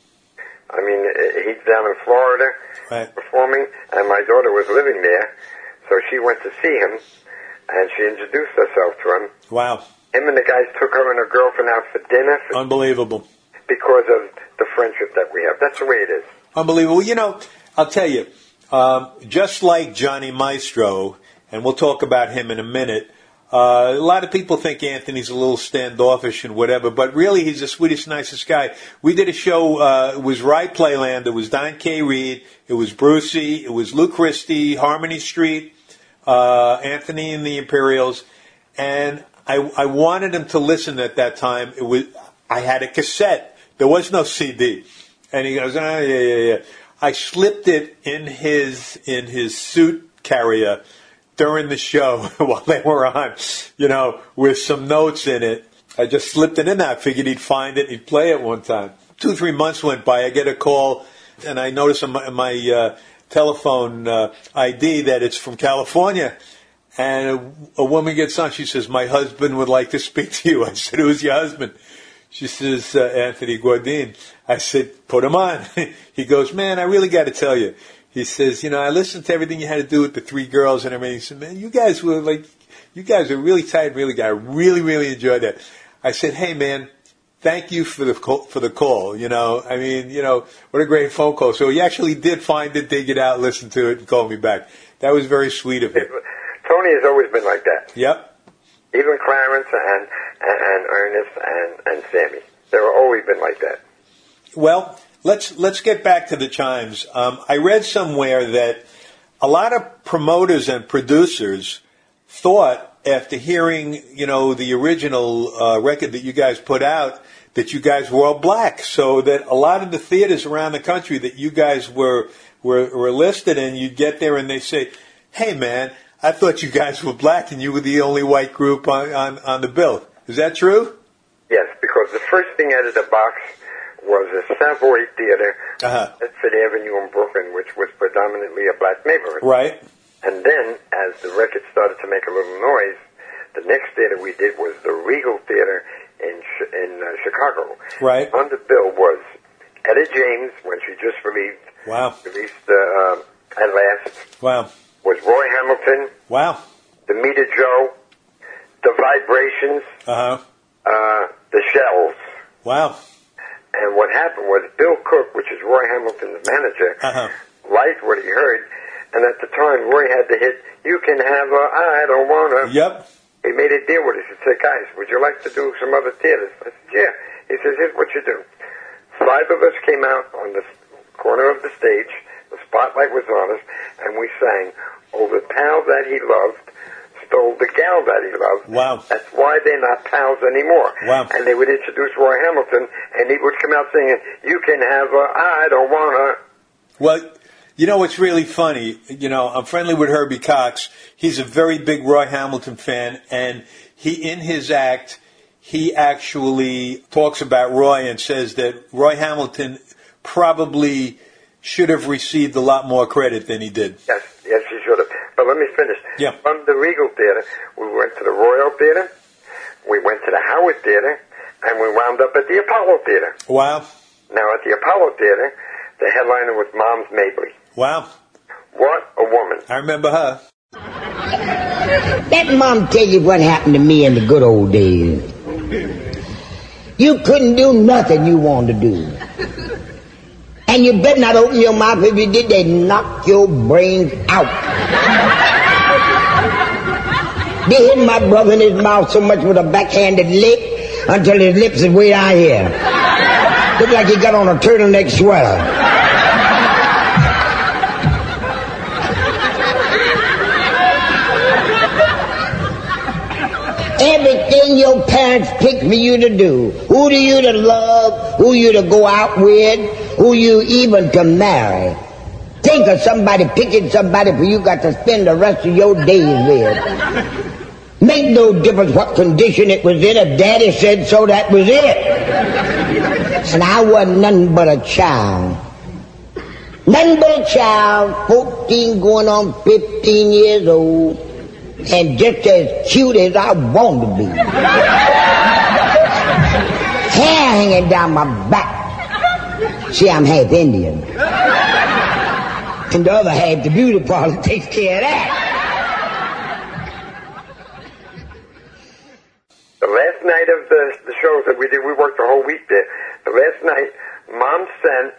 I mean, he's down in Florida right. performing, and my daughter was living there, so she went to see him, and she introduced herself to him. Wow. Him and the guys took her and her girlfriend out for dinner. For, Unbelievable. Because of the friendship that we have. That's the way it is. Unbelievable. You know, I'll tell you, um, just like Johnny Maestro, and we'll talk about him in a minute, uh, a lot of people think Anthony's a little standoffish and whatever, but really he's the sweetest, nicest guy. We did a show, uh, it was Ride Playland, it was Don K. Reed, it was Brucey, it was Lou Christie, Harmony Street, uh, Anthony and the Imperials, and I, I wanted him to listen at that time. It was, I had a cassette. There was no C D. And he goes, oh, yeah, yeah, yeah. I slipped it in his, in his suit carrier during the show while they were on, you know, with some notes in it. I just slipped it in there. I figured he'd find it. He'd play it one time. Two, three months went by. I get a call, and I notice on my, my uh, telephone uh, I D that it's from California. And a, a woman gets on. She says, my husband would like to speak to you. I said, who's your husband? She says, uh, Anthony Gordine. I said, put him on. He goes, man, I really got to tell you. He says, you know, I listened to everything you had to do with the three girls and everything. He said, man, you guys were like, you guys are really tight, really good. I really, really enjoyed that. I said, hey, man, thank you for the call, for the call. You know, I mean, you know, what a great phone call. So he actually did find it, dig it out, listen to it, and call me back. That was very sweet of him. Tony has always been like that. Yep. Even Clarence and, and, and Ernest and, and Sammy. They've always been like that. Well, let's let's get back to the Chimes. Um, I read somewhere that a lot of promoters and producers thought, after hearing, you know, the original uh, record that you guys put out, that you guys were all black. So that a lot of the theaters around the country that you guys were were, were listed in, you'd get there and they say, hey, man, I thought you guys were black and you were the only white group on, on, on the bill. Is that true? Yes, because the first thing out of the box was a Savoy Theater uh-huh. at Fifth Avenue in Brooklyn, which was predominantly a black neighborhood. Right. And then, as the record started to make a little noise, the next theater we did was the Regal Theater in in uh, Chicago. Right. On the bill was Etta James, when she just released, wow. released uh, um, At Last. Wow. Was Roy Hamilton. Wow. The Meter Joe. The Vibrations. Uh-huh. Uh, the Shells. Wow. And what happened was Bill Cook, which is Roy Hamilton's manager, uh-huh. liked what he heard, and at the time Roy had the hit, You Can Have a I Don't Wanna. Yep. He made a deal with us. He said, guys, would you like to do some other theaters? I said, yeah. He says, here's what you do. Five of us came out on the corner of the stage, the spotlight was on us, and we sang, Oh, the pal that he loved stole the gal that he loved. Wow. That's why they're not pals anymore. Wow. And they would introduce Roy Hamilton, and he would come out singing, You Can Have a I Don't Wanna. Well, you know what's really funny? You know, I'm friendly with Herbie Cox. He's a very big Roy Hamilton fan, and he, in his act, he actually talks about Roy and says that Roy Hamilton probably should have received a lot more credit than he did. Yes, yes, he should have. But let me finish. Yeah. From the Regal Theater, we went to the Royal Theater, we went to the Howard Theater, and we wound up at the Apollo Theater. Wow. Now, at the Apollo Theater, the headliner was Moms Mabley. Wow. What a woman. I remember her. Let Mom tell you what happened to me in the good old days. You couldn't do nothing you wanted to do. And you better not open your mouth. If you did, they'd knock your brains out. They hit my brother in his mouth so much with a backhanded lick until his lips is way out here. Looked like he got on a turtleneck sweater. Everything your parents picked for you to do, who do you to love, who you to go out with, who you even to marry, Think of somebody picking somebody who you got to spend the rest of your days with. Make no difference what condition it was in. If Daddy said so, that was it. And I wasn't nothing but a child. Nothing but a child, fourteen going on fifteen years old, and just as cute as I want to be. Hair hanging down my back. See, I'm half Indian. And the other half, the beauty parlor, takes care of that. The last night of the, the shows that we did, we worked the whole week there. The last night, Mom sent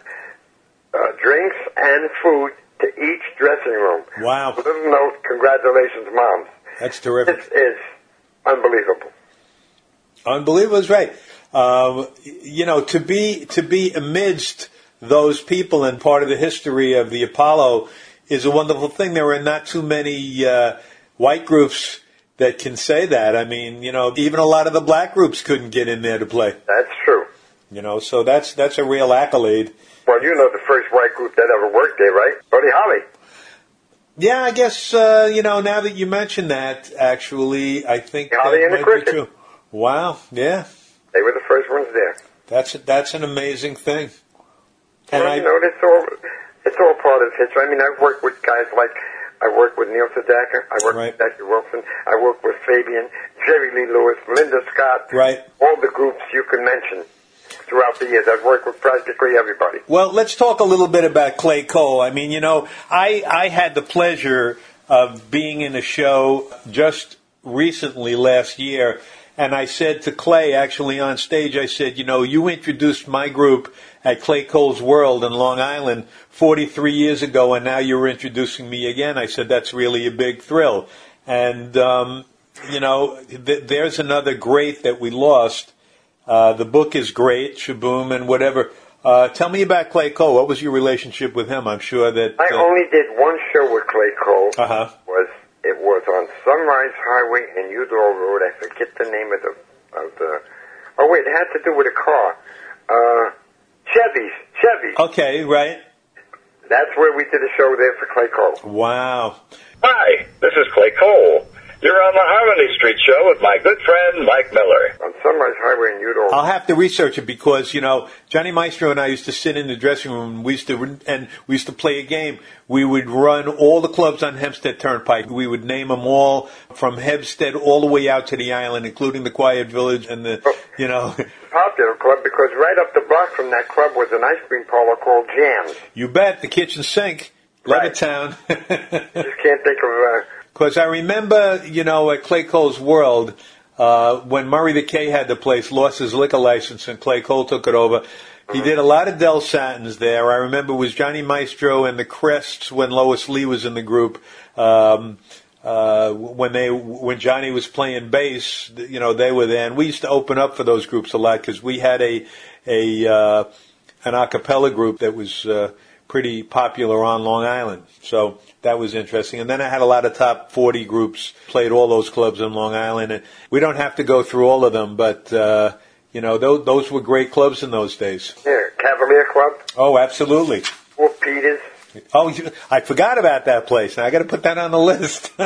uh, drinks and food to each dressing room. Wow. A little note, congratulations, Moms. That's terrific. This is unbelievable. Unbelievable is right. Um, you know, to be to be amidst those people and part of the history of the Apollo is a wonderful thing. There are not too many uh, white groups that can say that. I mean, you know, even a lot of the black groups couldn't get in there to play. That's true. You know, so that's that's a real accolade. Well, you know the first white group that ever worked there, right? Buddy Holly. Yeah, I guess, uh, you know, now that you mention that, actually, I think Holly that and the might Cricket. be true. Wow, yeah. They were the first ones there. That's that's an amazing thing. And well, I, you know, it's all, it's all part of history. I mean, I've worked with guys like, I worked with Neil Sedaka, I worked Right. with Jackie Wilson, I worked with Fabian, Jerry Lee Lewis, Linda Scott, Right. all the groups you can mention throughout the years. I've worked with practically everybody. Well, let's talk a little bit about Clay Cole. I mean, you know, I, I had the pleasure of being in a show just recently last year, and I said to Clay, actually on stage, I said, you know, you introduced my group at Clay Cole's World in Long Island forty-three years ago, and now you're introducing me again. I said, that's really a big thrill. And, um, you know, th- there's another great that we lost. Uh, the book is great, Shaboom and whatever. Uh, tell me about Clay Cole. What was your relationship with him? I'm sure that... I uh, only did one show with Clay Cole. Uh-huh. Was It was on Sunrise Highway and Udall Road. I forget the name of the... Of the oh, wait, it had to do with a car. Uh, Chevy's. Chevy's. Okay, right. That's where we did a show there for Clay Cole. Wow. Hi, this is Clay Cole. You're on the Harmony Street Show with my good friend Mike Miller. On Sunrise Highway in Udall. I'll have to research it because, you know, Johnny Maestro and I used to sit in the dressing room and we used to, and we used to play a game. We would run all the clubs on Hempstead Turnpike. We would name them all from Hempstead all the way out to the island, including the Quiet Village and the, you know. Popular club because right up the block from that club was an ice cream parlor called Jams. You bet, the kitchen sink, Right. Levittown. Just can't think of... Uh, Because I remember, you know, at Clay Cole's World, uh, when Murray the K had the place, lost his liquor license, and Clay Cole took it over. He did a lot of Del Satins there. I remember it was Johnny Maestro and the Crests when Lois Lee was in the group. Um, uh, when they, when Johnny was playing bass, you know, they were there, and we used to open up for those groups a lot because we had a, a, uh, an a cappella group that was, uh, pretty popular on Long Island. So that was interesting. And then I had a lot of top forty groups, played all those clubs in Long Island. And we don't have to go through all of them, but, uh, you know, those, those were great clubs in those days. yeah, Cavalier Club. Oh, absolutely. Fort Peters. Oh, you- I forgot about that place. Now I got to put that on the list. I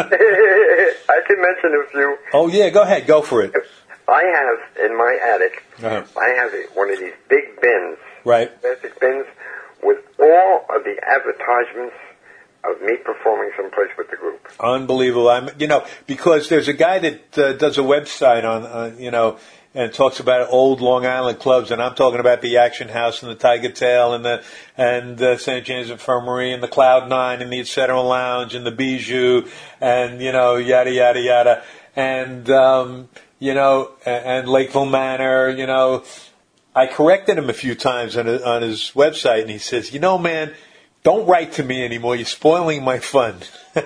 can mention a few. Oh, yeah, go ahead. Go for it. I have in my attic, Uh-huh. I have a, one of these big bins, Right. plastic bins, with all of the advertisements of me performing someplace with the group. Unbelievable. I'm, you know, because there's a guy that uh, does a website on, uh, you know, and talks about old Long Island clubs, and I'm talking about the Action House and the Tiger Tail and the and the Saint James Infirmary and the Cloud Nine and the Et Cetera Lounge and the Bijou and you know yada yada yada and um, you know and, and Lakeville Manor. You know, I corrected him a few times on his, on his website, and he says, "You know, man, don't write to me anymore. You're spoiling my fun."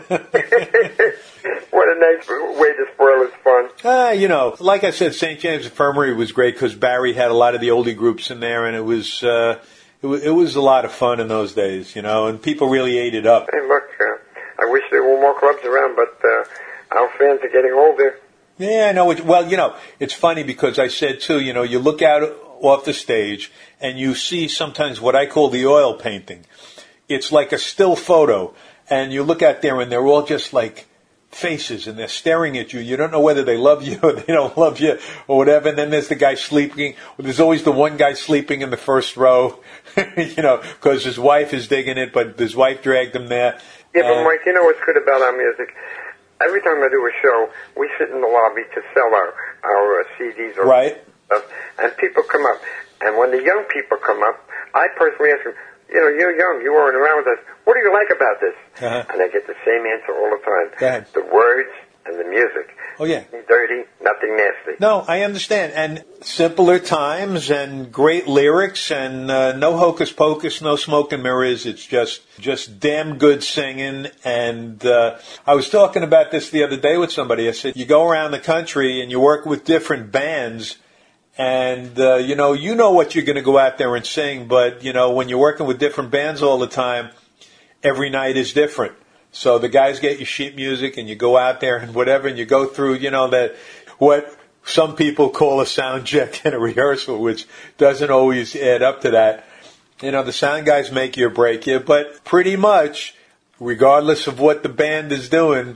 What a nice way to spoil his fun. Uh, you know, like I said, Saint James Infirmary was great because Barry had a lot of the oldie groups in there, and it was uh, it, was, it was a lot of fun in those days, you know, and people really ate it up. Hey, look, uh, I wish there were more clubs around, but uh, our fans are getting older. Yeah, I know. It, well, you know, it's funny because I said, too, you know, you look out off the stage and you see sometimes what I call the oil painting. it's like a still photo, and you look out there and they're all just like faces, and they're staring at you. You don't know whether they love you or they don't love you or whatever. And then there's the guy sleeping. There's always the one guy sleeping in the first row, you know, because his wife is digging it, but his wife dragged him there. Yeah, but Uh, Mike, you know what's good about our music? Every time I do a show, we sit in the lobby to sell our, our uh, C Ds or Right. stuff, and people come up. And when the young people come up, I personally ask them, you know, you're young, you weren't around with us. What do you like about this? Uh-huh. And I get the same answer all the time. Go ahead. The words and the music. Oh, yeah. Nothing dirty, nothing nasty. No, I understand. And simpler times and great lyrics and uh, no hocus pocus, no smoke and mirrors. It's just just damn good singing. And uh, I was talking about this the other day with somebody. I said, you go around the country and you work with different bands. And, uh, you know, you know what you're going to go out there and sing. But, you know, when you're working with different bands all the time, every night is different. So the guys get your sheet music and you go out there and whatever, and you go through, you know, that what some people call a sound check and a rehearsal, which doesn't always add up to that. You know, the sound guys make you or break you, but pretty much, regardless of what the band is doing,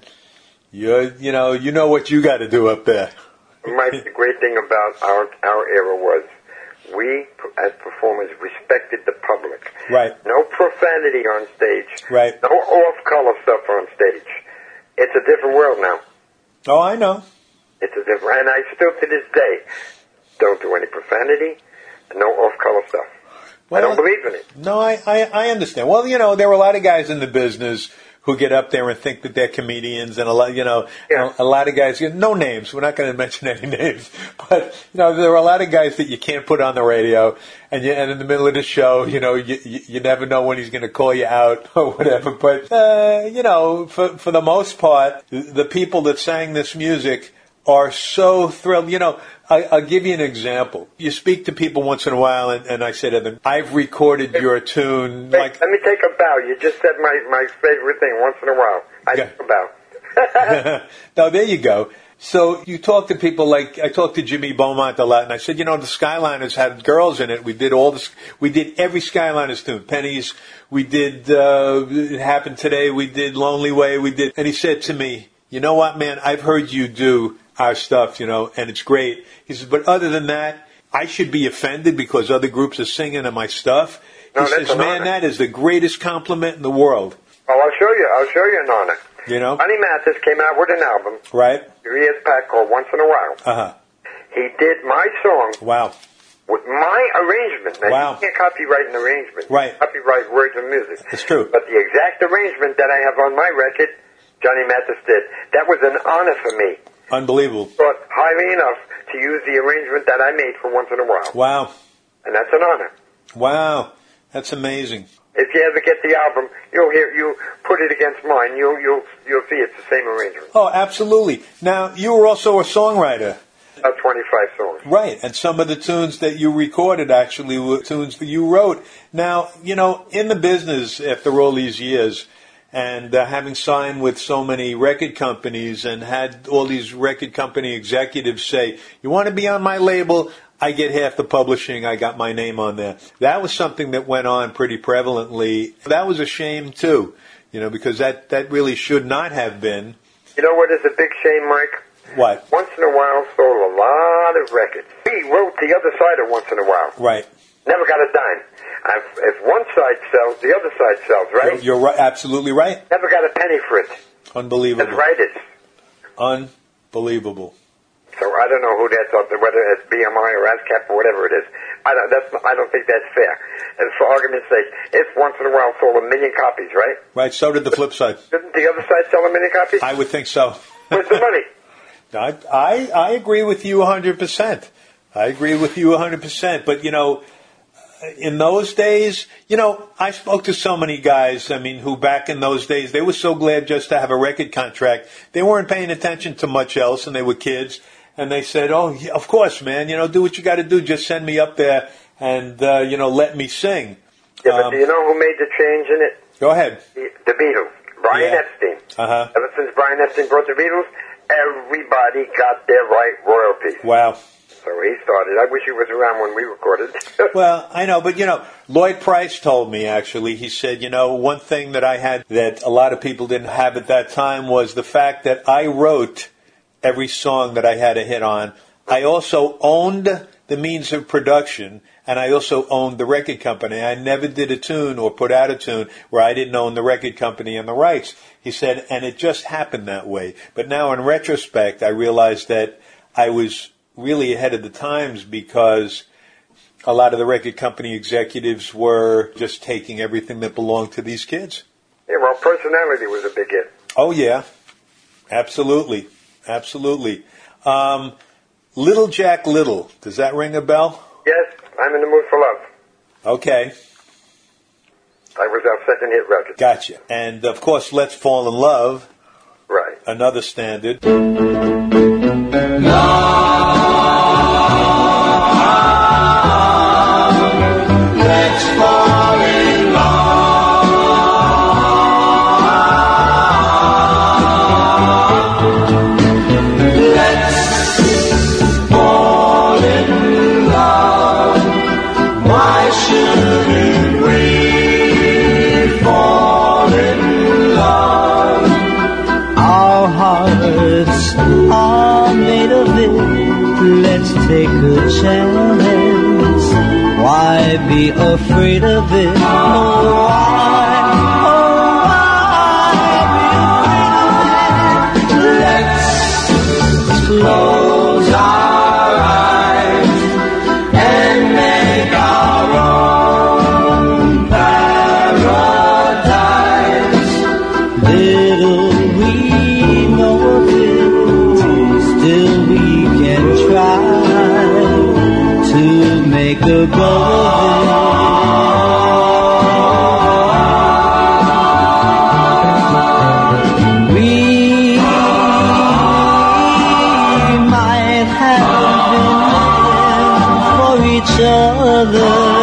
you you know, you know what you got to do up there. Mike, the great thing about our our era was we, as performers, respected the public. Right. No profanity on stage. Right. No off-color stuff on stage. It's a different world now. Oh, I know. It's a different, and I still to this day don't do any profanity and no off-color stuff. Well, I don't believe in it. No, I, I, I understand. Well, you know, there are a lot of guys in the business who get up there and think that they're comedians, and a lot, you know, Yeah. a, a lot of guys, no names, we're not going to mention any names, but, you know, there are a lot of guys that you can't put on the radio, and you, and in the middle of the show, you know, you, you, you never know when he's going to call you out or whatever, but, uh, you know, for, for the most part, the people that sang this music are so thrilled. You know, I, I'll give you an example. You speak to people once in a while, and, and I say to them, I've recorded your tune. Hey, Like, let me take a bow. You just said my, my favorite thing once in a while. I Yeah. take a bow. no, there you go. So you talk to people like, I talked to Jimmy Beaumont a lot, and I said, you know, the Skyliners had girls in it. We did all this, we did every Skyliners tune. Pennies, we did, uh, It Happened Today, we did Lonely Way, we did, and he said to me, you know what, man, I've heard you do our stuff, you know, and it's great. He says, but other than that, I should be offended because other groups are singing on my stuff. He No, that's says, an man, honor. that is the greatest compliment in the world. Well, I'll show you. I'll show you an honor. You know? Johnny Mathis came out with an album Right? a few years back called Once in a While. Uh-huh. He did my song Wow. with my arrangement. Now, Wow. you can't copyright an arrangement. Right. Copyright words and music. It's true. But the exact arrangement that I have on my record, Johnny Mathis did. That was an honor for me. Unbelievable. Thought highly enough to use the arrangement that I made for Once in a While. Wow. And that's an honor. Wow. That's amazing. If you ever get the album, you'll hear, you put it against mine, you'll, you'll, you'll see it's the same arrangement. Oh, absolutely. Now, you were also a songwriter. About twenty-five songs. Right. And some of the tunes that you recorded actually were tunes that you wrote. Now, you know, in the business after all these years, and uh, having signed with so many record companies and had all these record company executives say, you want to be on my label? I get half the publishing. I got my name on there. That was something that went on pretty prevalently. That was a shame, too, you know, because that, that really should not have been. You know what is a big shame, Mike? What? Once in a While sold a lot of records. He wrote the other side of Once in a While. Right. Never got a dime. If, if one side sells, the other side sells, right? You're right, absolutely right. Never got a penny for it. Unbelievable. As writers. Unbelievable. So I don't know who that's up there, whether it's B M I or ASCAP or whatever it is. I don't. That's. I don't think that's fair. And for argument's sake, if Once in a While sold a million copies, right? Right. So did the flip side. Didn't the other side sell a million copies? I would think so. Where's the money? I, I I agree with you one hundred percent. I agree with you one hundred percent. But, you know, in those days, you know, I spoke to so many guys, I mean, who back in those days, they were so glad just to have a record contract. They weren't paying attention to much else, and they were kids. And they said, oh, yeah, of course, man, you know, do what you got to do. Just send me up there and, uh, you know, let me sing. Yeah, but Um, do you know who made the change in it? Go ahead. The, the Beatles. Brian Yeah. Epstein. Uh-huh. Ever since Brian Epstein brought the Beatles, everybody got their right royalties. Wow. So he started. I wish he was around when we recorded. Well, I know, but you know, Lloyd Price told me actually, he said, you know, one thing that I had that a lot of people didn't have at that time was the fact that I wrote every song that I had a hit on. I also owned the means of production, and I also owned the record company. I never did a tune or put out a tune where I didn't own the record company and the rights. He said, and it just happened that way. But now in retrospect, I realized that I was really ahead of the times because a lot of the record company executives were just taking everything that belonged to these kids. Yeah, well, Personality was a big hit. Oh, yeah. Absolutely. Absolutely. Um, Little Jack Little, does that ring a bell? Yes, I'm in the Mood for Love. Okay. That was our second hit record. Gotcha. And, of course, Let's Fall in Love. Right. Another standard. Take a chance. Why be afraid of it? Oh, why, oh, why be afraid of it? Let's close our eyes and make our own paradise. Little we know of it, still we can try to make a go of it. We might have been for each other.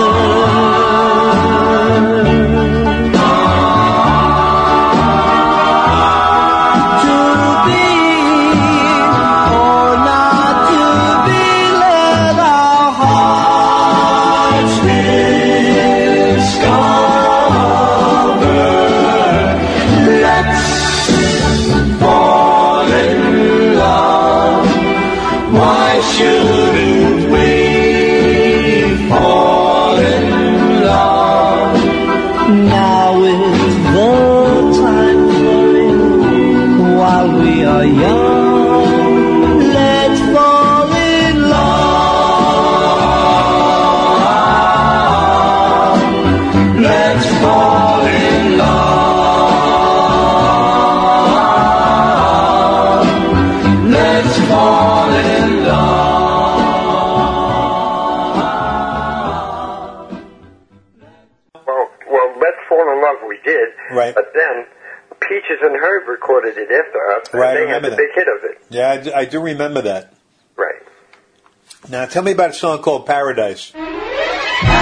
Right. But then Peaches and Herb recorded it after us, and right, they had the that. big hit of it. Yeah, I do, I do remember that. Right. Now, tell me about a song called Paradise. Paradise,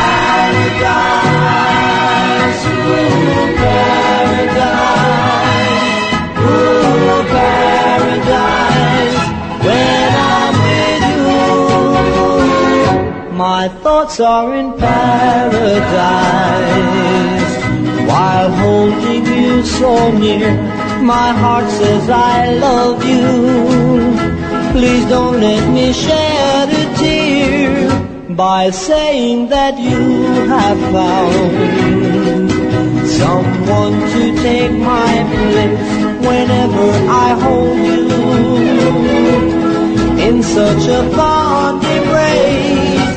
ooh, paradise, ooh, paradise, when I'm with you, my thoughts are in paradise. While holding you so near, my heart says I love you. Please don't let me shed a tear by saying that you have found someone to take my place whenever I hold you in such a fond embrace.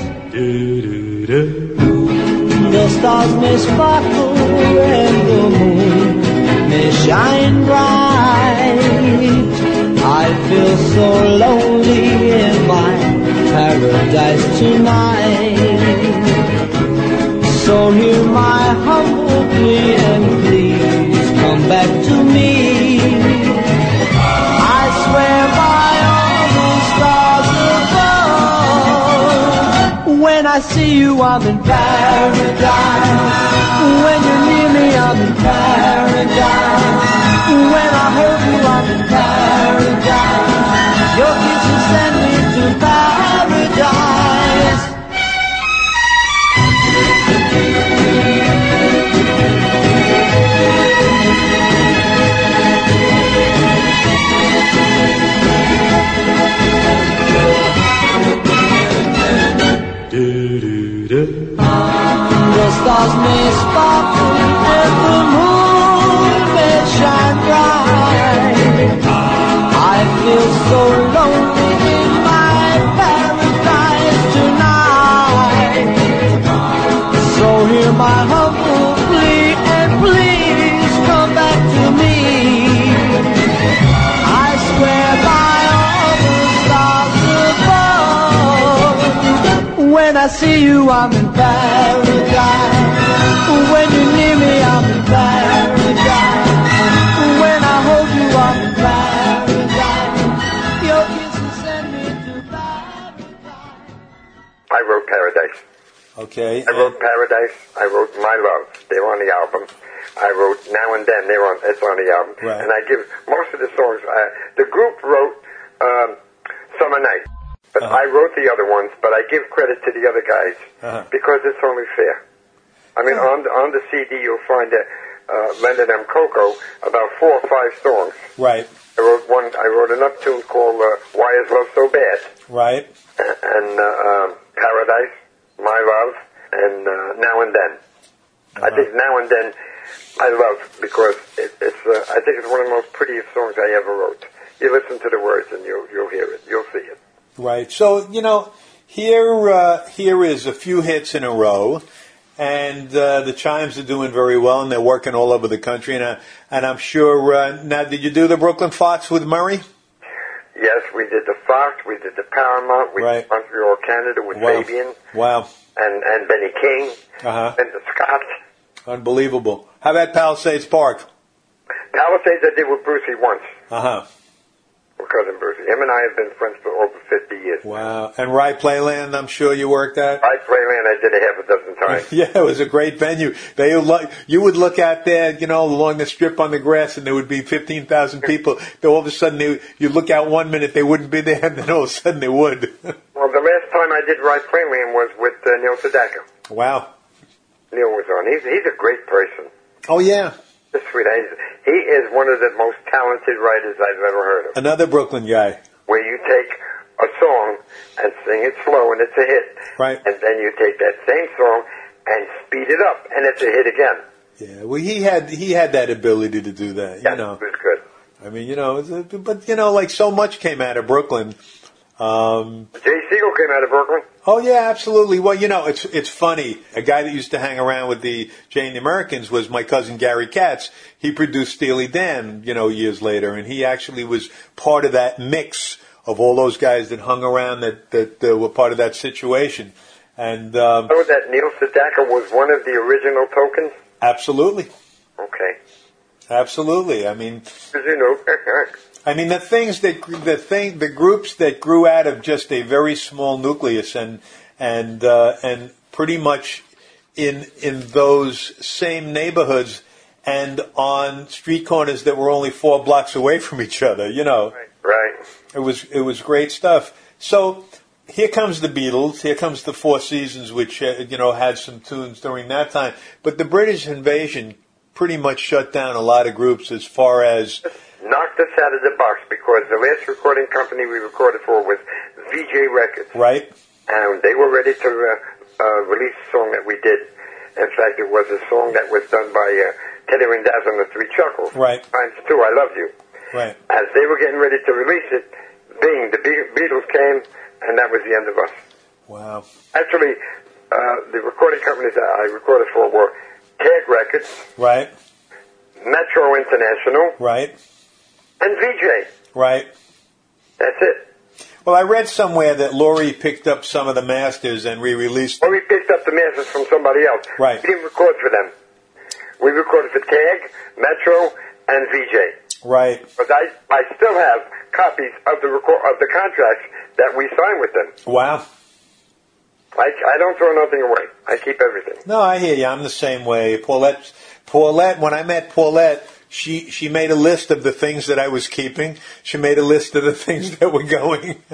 The stars may sparkle and the moon may shine bright. I feel so lonely in my paradise tonight. So hear my humble plea and please come back to me. I swear by all the stars above, when I see you I'm in paradise. When you're near me I'm in paradise. When I hold you I'm in paradise. Your kisses send me to paradise. so lonely in my paradise tonight. So hear my humble plea and please come back to me. I swear by all the stars above, when I see you I'm in paradise. When you're near me I'm in paradise. When I hold you I'm in paradise. Your kisses send me to paradise. I wrote Paradise. Okay. I wrote Paradise. I wrote My Love. They're on the album. I wrote Now and Then. They're on. It's on the album. Right. And I give most of the songs. Uh, the group wrote um, Summer Night, but Uh-huh. I wrote the other ones. But I give credit to the other guys Uh-huh. because it's only fair. I mean, on the, on the C D you'll find that uh, Leonard M. Coco about four or five songs. Right. I wrote one. I wrote another tune called uh, Why Is Love So Bad? Right. And uh, um, Paradise, My Love, and uh, Now and Then. Uh-huh. I think Now and Then I love because it, it's. Uh, I think it's one of the most prettiest songs I ever wrote. You listen to the words and you'll you'll hear it. You'll see it. Right. So, you know, here uh, here is a few hits in a row, and uh, the Chimes are doing very well, and they're working all over the country. And, uh, and I'm sure, uh, now, did you do the Brooklyn Fox with Murray? Yes, we did the Fox, we did the Paramount, we Right. did Montreal, Canada with Wow. Fabian Wow. and, and Benny King Uh-huh. and the Scots. Unbelievable. How about Palisades Park? Palisades I did with Brucey once, Uh-huh. with cousin Brucey. Him and I have been friends for over fifty years. Wow. And Rye Playland, I'm sure you worked at? I Playland I did a half a dozen times. Yeah, it was a great venue. They would look, you would look out there, you know, along the strip on the grass, and there would be fifteen thousand people. Then all of a sudden, they, you look out one minute, they wouldn't be there, and then all of a sudden they would. Well, the last time I did Right Playland was with uh, Neil Sedaka. Wow. Neil was on. He's he's a great person. Oh, yeah. Just sweet. He's, he is one of the most talented writers I've ever heard of. Another Brooklyn guy. Where you take a song and sing it slow and it's a hit. Right. And then you take that same song and speed it up and it's a hit again. Yeah, well, he had he had that ability to do that, you Yes, know. it was good. I mean, you know, it's a- but, you know, like so much came out of Brooklyn. Um, Jay Siegel came out of Brooklyn. oh, yeah, absolutely. Well, you know, it's it's funny. A guy that used to hang around with the Jay and the Americans was my cousin Gary Katz. He produced Steely Dan, you know, years later, and he actually was part of that mix of all those guys that hung around that, that uh, were part of that situation. And um, So that Neil Sedaka was one of the original Tokens? absolutely, Okay. absolutely. I mean, Because you know, I mean, the things that the thing, the groups that grew out of just a very small nucleus, and and uh, and pretty much in in those same neighborhoods and on street corners that were only four blocks away from each other. You know, right, right. it was it was great stuff. So here comes the Beatles. Here comes the Four Seasons, which uh, you know had some tunes during that time. But the British invasion pretty much shut down a lot of groups as far as. Knocked us out of the box because the last recording company we recorded for was V J Records. Right. And they were ready to uh, uh, release a song that we did. In fact, it was a song that was done by uh, Teddy Rindaz and the Three Chuckles. Right. Times two, I Love You. Right. As they were getting ready to release it, bing, the Be- Beatles came, and that was the end of us. Wow. Actually, uh, the recording companies that I recorded for were Tag Records, Right. Metro International, Right. and V J. Right. That's it. Well, I read somewhere that Laurie picked up some of the masters and re-released Well, them. we picked up the masters from somebody else. Right. We didn't record for them. We recorded for Tag, Metro, and V J. Right. But I, I still have copies of the record, of the contracts that we signed with them. Wow. I, I don't throw nothing away. I keep everything. No, I hear you. I'm the same way. Paulette, Paulette, when I met Paulette, she, she made a list of the things that I was keeping. She made a list of the things that were going.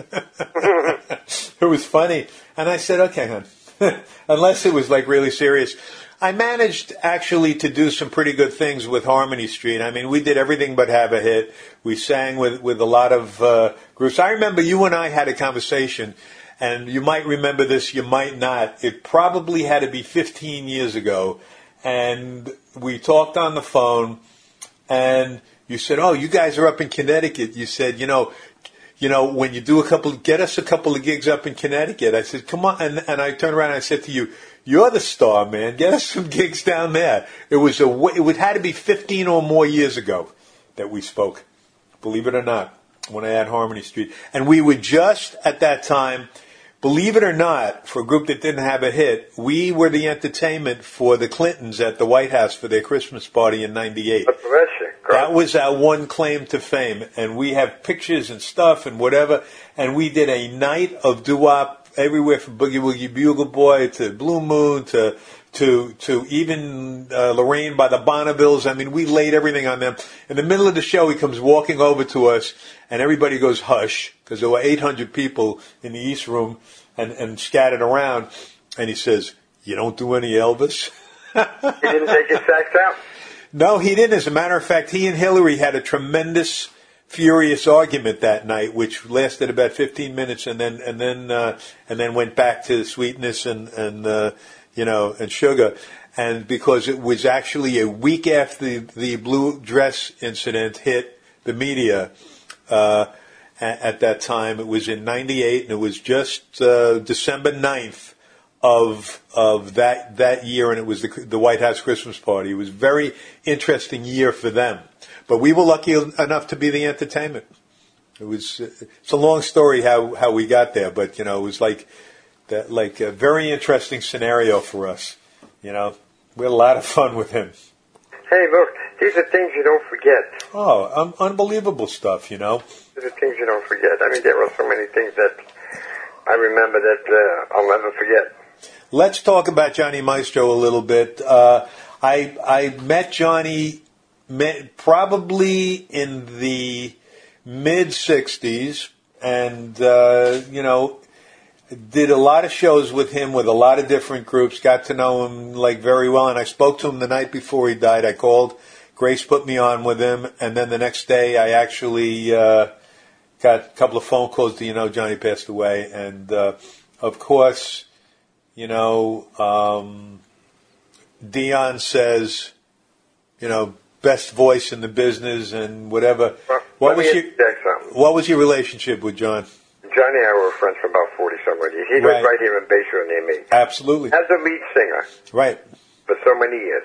It was funny. And I said, okay, hon, unless it was like really serious. I managed actually to do some pretty good things with Harmony Street. I mean, we did everything but have a hit. We sang with, with a lot of uh, groups. I remember you and I had a conversation, and you might remember this, you might not. It probably had to be fifteen years ago. And we talked on the phone, and you said, oh, you guys are up in Connecticut. You said, you know, you know, when you do a couple, get us a couple of gigs up in Connecticut. I said, come on. And, and I turned around and I said to you, you're the star, man. Get us some gigs down there. It was a, it would had to be fifteen or more years ago that we spoke, believe it or not, when I had Harmony Street. And we were just at that time, believe it or not, for a group that didn't have a hit, we were the entertainment for the Clintons at the White House for their Christmas party in ninety-eight. That was our one claim to fame. And we have pictures and stuff and whatever. And we did a night of doo-wop everywhere from Boogie Woogie Bugle Boy to Blue Moon to to to even uh, Lorraine by the Bonnevilles. I mean, we laid everything on them. In the middle of the show, he comes walking over to us, and everybody goes hush, because there were eight hundred people in the East Room and, and scattered around. And he says, you don't do any Elvis? He didn't take his sax out? No, he didn't. As a matter of fact, he and Hillary had a tremendous, furious argument that night, which lasted about fifteen minutes, and then and then uh, and then went back to sweetness and and uh, you know and sugar, and because it was actually a week after the, the blue dress incident hit the media. Uh, at, at that time, it was in ninety-eight, and it was just uh, December ninth of of that that year, and it was the, the White House Christmas party. It was a very interesting year for them. But we were lucky enough to be the entertainment. It was it's a long story how, how we got there, but you know it was like that like a very interesting scenario for us. You know, we had a lot of fun with him. Hey, look, these are things you don't forget. Oh, um, unbelievable stuff, you know. These are things you don't forget. I mean, there are so many things that I remember that uh, I'll never forget. Let's talk about Johnny Maestro a little bit. Uh, I I met Johnny met probably in the mid sixties, and uh, you know, did a lot of shows with him with a lot of different groups. Got to know him like very well, and I spoke to him the night before he died. I called. Grace put me on with him, and then the next day I actually uh, got a couple of phone calls. Do you know Johnny passed away? And uh, of course. You know, um, Dion says, you know, best voice in the business and whatever. Well, what was your What was your relationship with John? Johnny and I were friends for about forty some years. He right. lived right here in Bayshore near me. Absolutely. As a lead singer. Right. For so many years.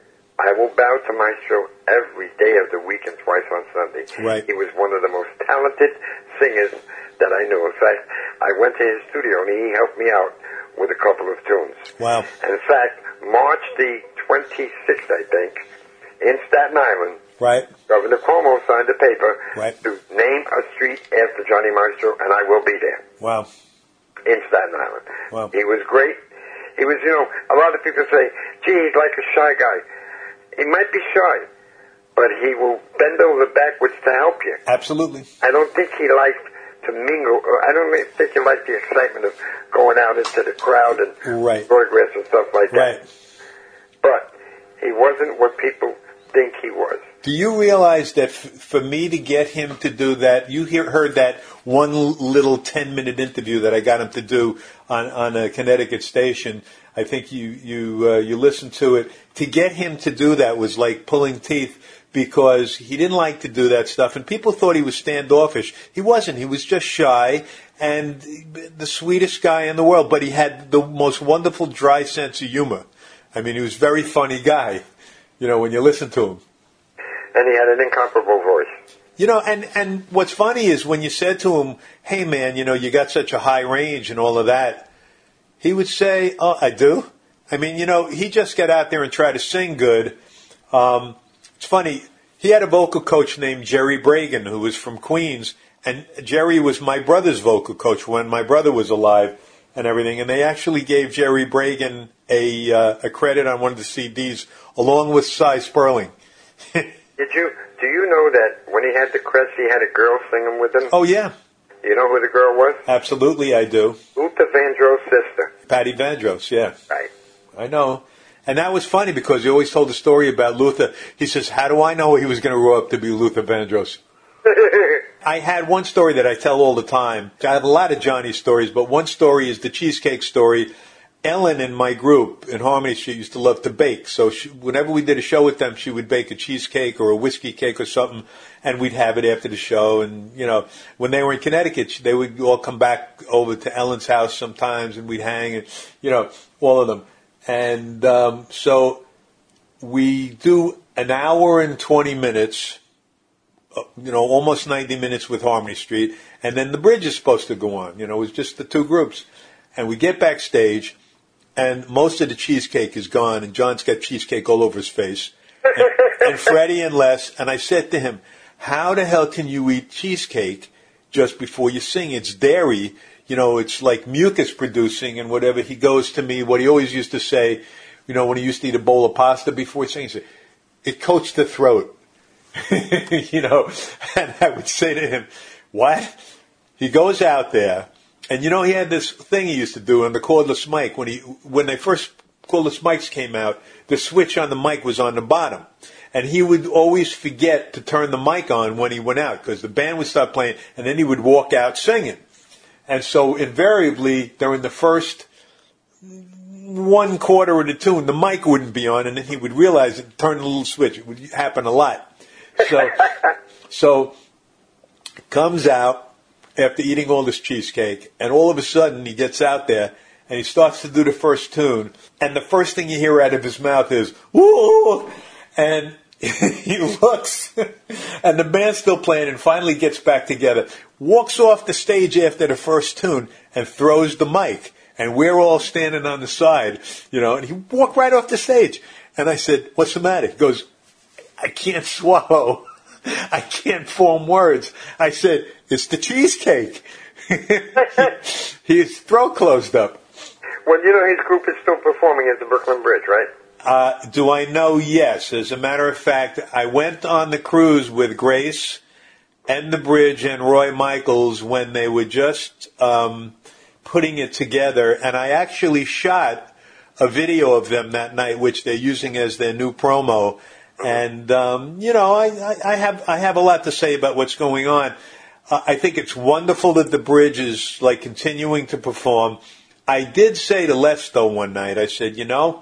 I will bow to Maestro every day of the week and twice on Sunday. Right. He was one of the most talented singers that I knew. In fact, I went to his studio and he helped me out with a couple of tunes. Wow. And in fact, March the twenty-sixth, I think, in Staten Island, right. Governor Cuomo signed a paper right. to name a street after Johnny Maestro, and I will be there. Wow. In Staten Island. Wow. He was great. He was, you know, a lot of people say, gee, he's like a shy guy. He might be shy, but he will bend over backwards to help you. Absolutely. I don't think he liked to mingle. I don't think he liked the excitement of going out into the crowd and right. photographs and stuff like that. Right. But he wasn't what people think he was. Do you realize that f- for me to get him to do that, you hear, heard that one l- little ten-minute interview that I got him to do on, on a Connecticut station. I think you you uh, you listened to it. To get him to do that was like pulling teeth because he didn't like to do that stuff, and people thought he was standoffish. He wasn't. He was just shy and the sweetest guy in the world, but he had the most wonderful dry sense of humor. I mean, he was a very funny guy, you know, when you listen to him. And he had an incomparable voice. You know, and, and what's funny is when you said to him, hey, man, you know, you got such a high range and all of that, he would say, oh, I do? I mean, you know, he just got out there and tried to sing good. Um, it's funny, he had a vocal coach named Jerry Bragan, who was from Queens, and Jerry was my brother's vocal coach when my brother was alive and everything, and they actually gave Jerry Bragan a, uh, a credit on one of the C Ds, along with Cy Sperling. Did you, do you know that when he had the crest, he had a girl singing with him? Oh, yeah. You know who the girl was? Absolutely, I do. Luther Vandross' sister. Patty Vandross, yeah. Right. I know. And that was funny because he always told the story about Luther. He says, how do I know he was going to grow up to be Luther Vandross? I had one story that I tell all the time. I have a lot of Johnny stories, but one story is the cheesecake story. Ellen in my group in Harmony Street used to love to bake. So she, whenever we did a show with them, she would bake a cheesecake or a whiskey cake or something, and we'd have it after the show. And, you know, when they were in Connecticut, they would all come back over to Ellen's house sometimes, and we'd hang, and, you know, all of them. And um, so we do an hour and twenty minutes, you know, almost ninety minutes with Harmony Street, and then the bridge is supposed to go on. You know, it was just the two groups. And we get backstage, and most of the cheesecake is gone, and John's got cheesecake all over his face. And, and Freddie and Les, and I said to him, how the hell can you eat cheesecake just before you sing? It's dairy. You know, it's like mucus producing and whatever. He goes to me, what he always used to say, you know, when he used to eat a bowl of pasta before he sings, he said, it coats the throat. You know, and I would say to him, what? He goes out there. And, you know, he had this thing he used to do on the cordless mic. When he, when they first cordless mics came out, the switch on the mic was on the bottom. And he would always forget to turn the mic on when he went out because the band would start playing, and then he would walk out singing. And so invariably, during the first one quarter of the tune, the mic wouldn't be on, and then he would realize it, turn the little switch. It would happen a lot. So, so comes out after eating all this cheesecake, and all of a sudden he gets out there and he starts to do the first tune, and the first thing you hear out of his mouth is woo, and he looks, and the band's still playing, and finally gets back together, walks off the stage after the first tune and throws the mic, and we're all standing on the side, you know, and he walked right off the stage. And I said, what's the matter? He goes, I can't swallow. I can't form words. I said, it's the cheesecake. His throat closed up. Well, you know his group is still performing at the Brooklyn Bridge, right? Uh, do I know? Yes. As a matter of fact, I went on the cruise with Grace and the Bridge and Roy Michaels when they were just um, putting it together, and I actually shot a video of them that night, which they're using as their new promo. And um, you know, I, I, I have I have a lot to say about what's going on. Uh, I think it's wonderful that the Bridge is like continuing to perform. I did say to Les though one night, I said, you know,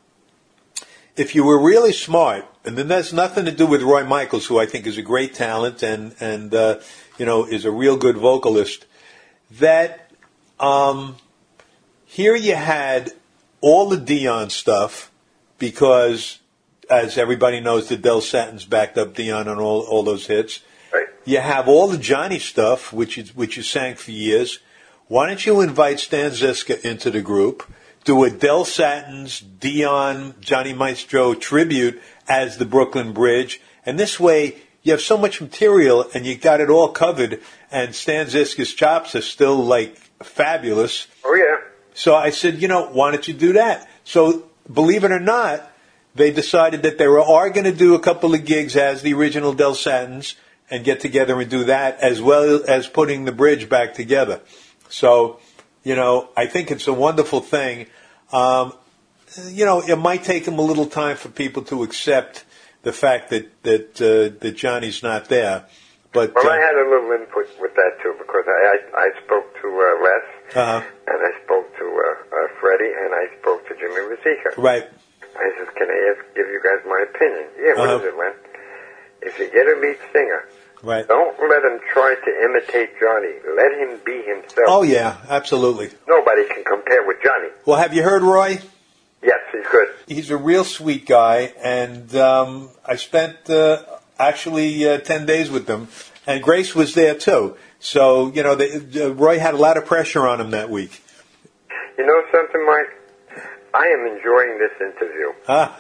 if you were really smart, and then that's nothing to do with Roy Michaels, who I think is a great talent and and uh, you know is a real good vocalist, that um, here you had all the Dion stuff because, as everybody knows, the Del Satins backed up Dion on all, all those hits. Right. You have all the Johnny stuff, which is, which you sang for years. Why don't you invite Stan Zizka into the group, do a Del Satins, Dion, Johnny Maestro tribute as the Brooklyn Bridge, and this way you have so much material and you got it all covered, and Stan Zizka's chops are still, like, fabulous. Oh, yeah. So I said, you know, why don't you do that? So, believe it or not, they decided that they were, are going to do a couple of gigs as the original Del Satins and get together and do that, as well as putting the Bridge back together. So, you know, I think it's a wonderful thing. Um, you know, it might take them a little time for people to accept the fact that that, uh, that Johnny's not there. But well, uh, I had a little input with that too, because I I, I spoke to uh, Les, uh-huh. and I spoke to uh, uh, Freddie, and I spoke to Jimmy Rizika. Right. I said, can I ask, give you guys my opinion? Yeah, what uh-huh. is it, Len? If you get a lead singer, right. don't let him try to imitate Johnny. Let him be himself. Oh, yeah, absolutely. Nobody can compare with Johnny. Well, have you heard Roy? Yes, he's good. He's a real sweet guy, and um, I spent uh, actually uh, ten days with them, and Grace was there too. So, you know, they, uh, Roy had a lot of pressure on him that week. You know something, Mike? I am enjoying this interview.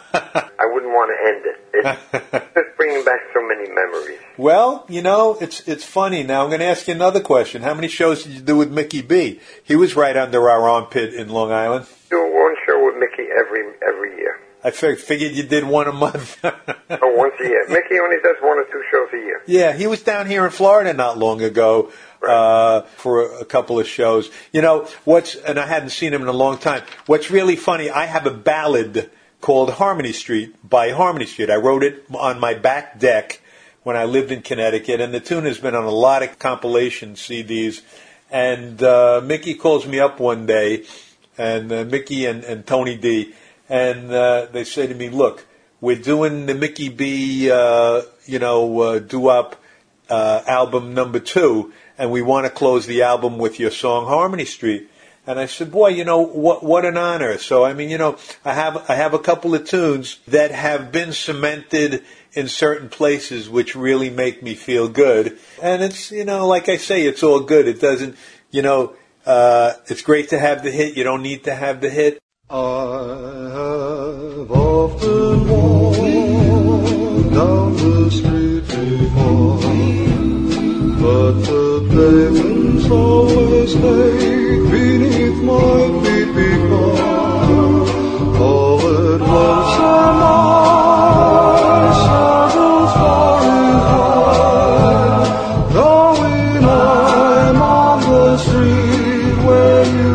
I wouldn't want to end it. It's just bringing back so many memories. Well, you know, it's it's funny. Now I'm going to ask you another question. How many shows did you do with Mickey B? He was right under our armpit in Long Island. Do one show with Mickey every every year. I fig- figured you did one a month. Oh, once a year. Mickey only does one or two shows a year. Yeah, he was down here in Florida not long ago. Right. Uh, for a couple of shows. You know, what's, and I hadn't seen him in a long time. What's really funny, I have a ballad called Harmony Street by Harmony Street. I wrote it on my back deck when I lived in Connecticut, and the tune has been on a lot of compilation C Ds. And uh, Mickey calls me up one day, and uh, Mickey and, and Tony D. And uh, they say to me, look, we're doing the Mickey B, uh, you know, uh, doo-wop uh, album number two, and we want to close the album with your song Harmony Street. And I said, boy, you know, what what an honor. So, I mean, you know, I have I have a couple of tunes that have been cemented in certain places which really make me feel good. And it's, you know, like I say, it's all good. It doesn't, you know, uh, it's great to have the hit. You don't need to have the hit. I have often walked down the street before, but the pavement's always laid beneath my feet because all at once am I saddles far and high, knowing I'm on the street where you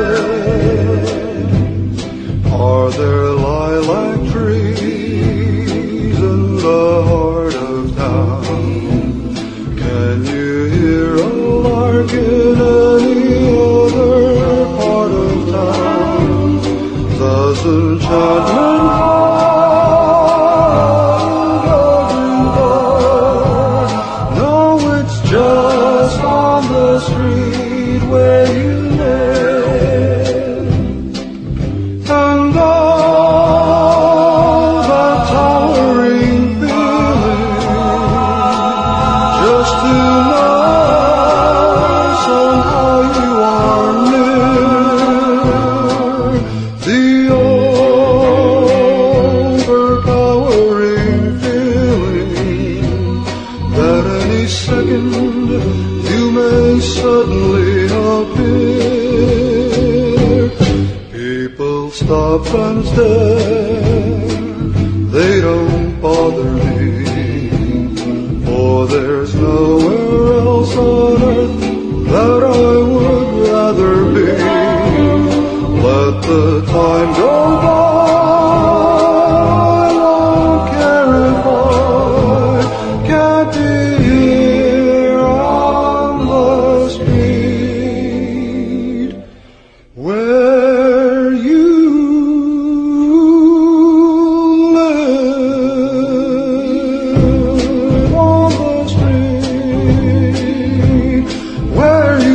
live. Are there lilac trees in the heart of town? Can you hear a lark in any other part of town? Does enchantment find a no, it's just on the street where you live. And all that towering feeling just to know somehow you are near. The overpowering feeling that any second you may suddenly appear. People stop and stare, they don't bother me, for there's nowhere else on earth that I would rather be. Let the time go by, I don't care if I can't be here on the street where you live, on the street where you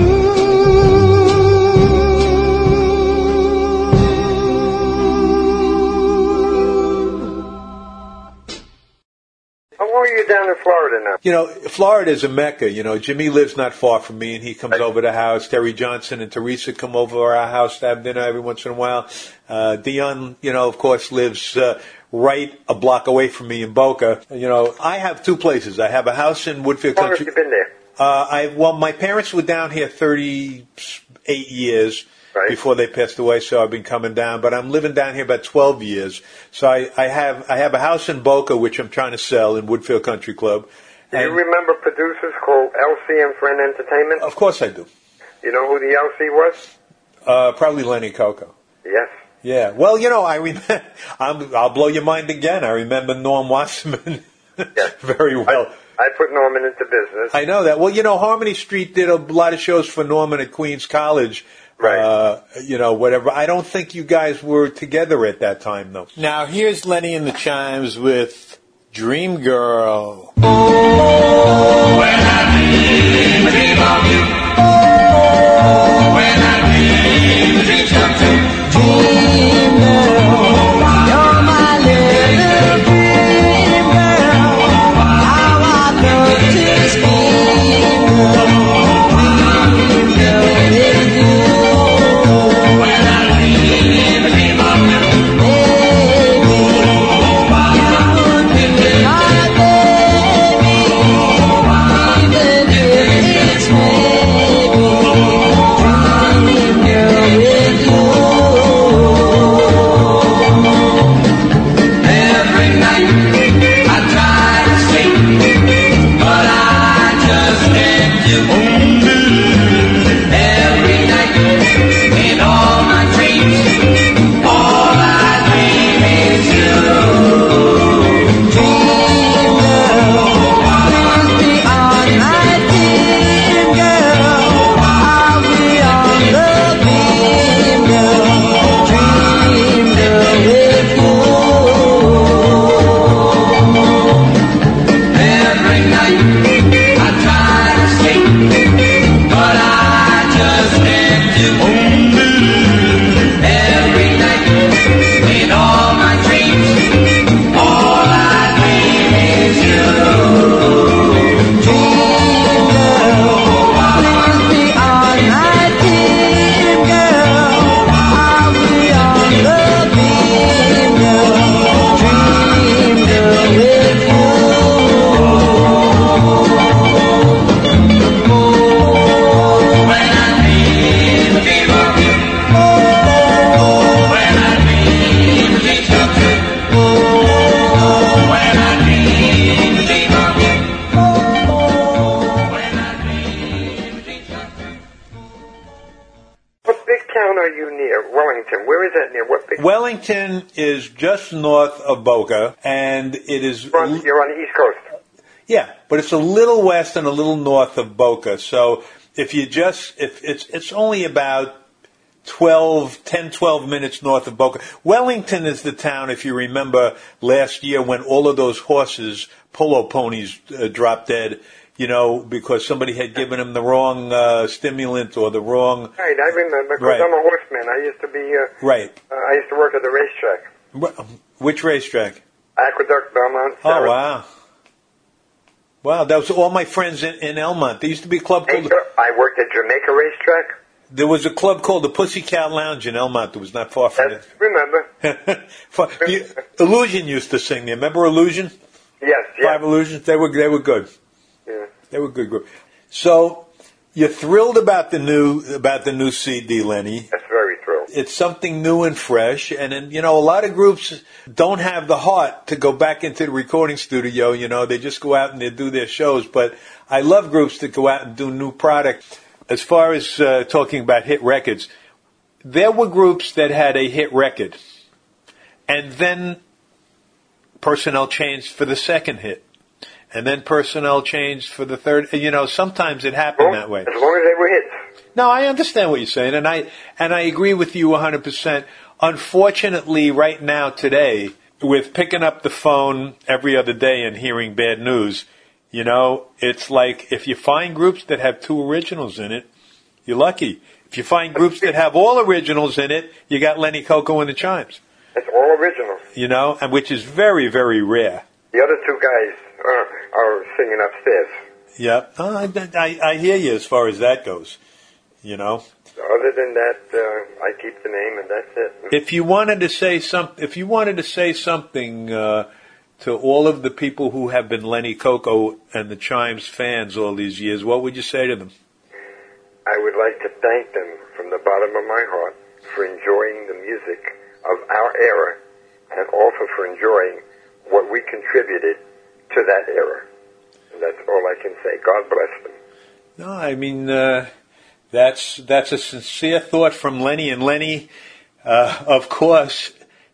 How long are you down in Florida now? You know, Florida is a mecca. You know, Jimmy lives not far from me, and he comes over to the house. Terry Johnson and Teresa come over to our house to have dinner every once in a while. Uh, Dion, you know, of course, lives uh, right a block away from me in Boca. You know, I have two places. I have a house in Woodfield How long have Country. you been there? Uh, I well, my parents were down here thirty-eight years. Right. Before they passed away, so I've been coming down. But I'm living down here about twelve years. So I, I have I have a house in Boca, which I'm trying to sell in Woodfield Country Club. Do you remember producers called L C and Friend Entertainment? Of course I do. You know who the L C was? Uh, probably Lenny Coco. Yes. Yeah. Well, you know, I remember. I'm, I'll blow your mind again. I remember Norm Wasserman Yes. very well. I, I put Norman into business. I know that. Well, you know, Harmony Street did a lot of shows for Norman at Queens College. Right. Uh, you know, whatever. I don't think you guys were together at that time, though. Now, here's Lenny and the Chimes with Dream Girl. When I dream, dream of you. When I dream, dreams come true. Dream girl, you're my little dream girl. How I love to scream girl. Dream girl is you. When I dream, dream of you. Baby, you would be my baby. town are you near? Wellington. Where is that near? What big... Wellington is just north of Boca, and it is... You're on, you're on the East Coast. Yeah, but it's a little west and a little north of Boca. So if you just... if it's it's only about twelve, ten, twelve minutes north of Boca. Wellington is the town, if you remember, last year when all of those horses, polo ponies, uh, dropped dead. You know, because somebody had given him the wrong uh, stimulant or the wrong... Right, I remember, because right. I'm a horseman. I used to be... Uh, right. Uh, I used to work at the racetrack. Which racetrack? Aqueduct, Belmont. Oh, Sarah. wow. Wow, that was all my friends in, in Elmont. There used to be a club called... I worked at Jamaica Racetrack. There was a club called the Pussycat Lounge in Elmont that was not far from That's, it. Remember. you, Illusion used to sing there. Remember Illusion? Yes, yes. Five Illusions? They were, they were good. Yeah. They were a good group. So you're thrilled about the new about the new C D, Lenny. That's very thrilled. It's something new and fresh, and, and you know a lot of groups don't have the heart to go back into the recording studio. You know, they just go out and they do their shows. But I love groups that go out and do new product. As far as uh, talking about hit records, there were groups that had a hit record, and then personnel changed for the second hit. And then personnel changed for the third. You know, sometimes it happened well, that way. As long as they were hits. No, I understand what you're saying, and I and I agree with you one hundred percent. Unfortunately, right now, today, with picking up the phone every other day and hearing bad news, you know, it's like if you find groups that have two originals in it, you're lucky. If you find groups that have all originals in it, you got Lenny Coco and the Chimes. It's all originals. You know, and which is very, very rare. The other two guys are, are singing upstairs. Yeah, oh, I, I, I hear you as far as that goes, you know. Other than that, uh, I keep the name and that's it. If you wanted to say some, if you wanted to say something uh, to all of the people who have been Lenny Coco and the Chimes fans all these years, what would you say to them? I would like to thank them from the bottom of my heart for enjoying the music of our era and also for enjoying what we contributed to that era. And that's all I can say. God bless them. No, I mean, uh, that's that's a sincere thought from Lenny. And Lenny, uh, of course,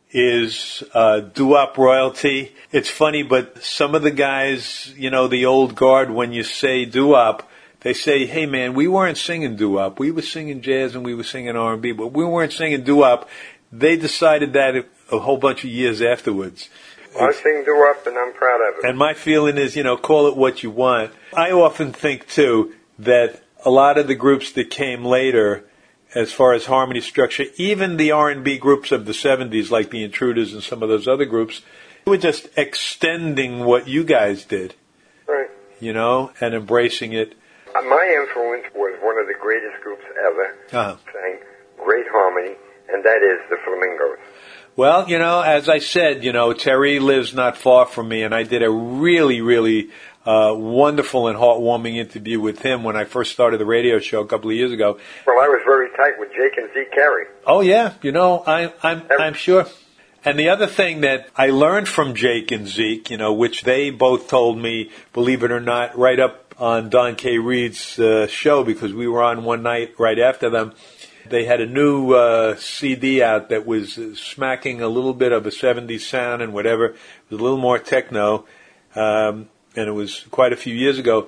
is uh, doo-wop royalty. It's funny, but some of the guys, you know, the old guard, when you say doo-wop, they say, hey, man, we weren't singing doo-wop. We were singing jazz and we were singing R and B, but we weren't singing doo-wop. They decided that a whole bunch of years afterwards. I sing doo-wop and I'm proud of it. And my feeling is, you know, call it what you want. I often think, too, that a lot of the groups that came later, as far as harmony structure, even the R and B groups of the seventies, like the Intruders and some of those other groups, were just extending what you guys did. Right. You know, and embracing it. Uh, my influence was one of the greatest groups ever, uh-huh. sang great harmony, and that is the Flamingos. Well, you know, as I said, you know, Terry lives not far from me, and I did a really, really uh, wonderful and heartwarming interview with him when I first started the radio show a couple of years ago. Well, I was very tight with Jake and Zeke Carey. Oh, yeah, you know, I, I'm, I'm sure. And the other thing that I learned from Jake and Zeke, you know, which they both told me, believe it or not, right up on Don K. Reed's uh, show, because we were on one night right after them. They had a new uh, C D out that was smacking a little bit of a seventies sound and whatever. It was a little more techno, um, and it was quite a few years ago.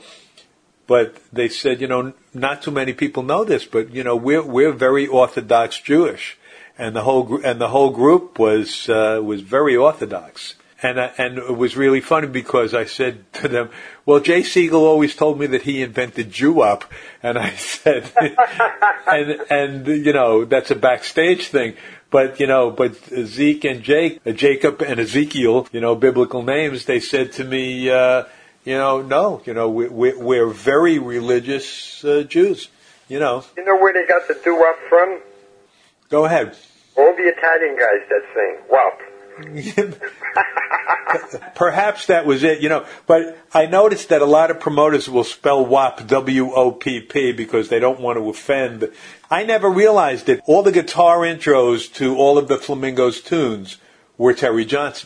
But they said, you know, not too many people know this, but you know, we're we're very Orthodox Jewish, and the whole gr- and the whole group was uh, was very Orthodox. And uh, and it was really funny because I said to them, well, Jay Siegel always told me that he invented Jew-up. And I said, and, and, you know, that's a backstage thing. But, you know, but Zeke and Jake, uh, Jacob and Ezekiel, you know, biblical names, they said to me, uh, you know, no, you know, we, we, we're very religious uh, Jews, you know. You know where they got the doo-wop from? Go ahead. All the Italian guys that sing, wop. Perhaps that was it, you know, but I noticed that a lot of promoters will spell W O P, W O P P, because they don't want to offend. I never realized that all the guitar intros to all of the Flamingos tunes were Terry Johnson.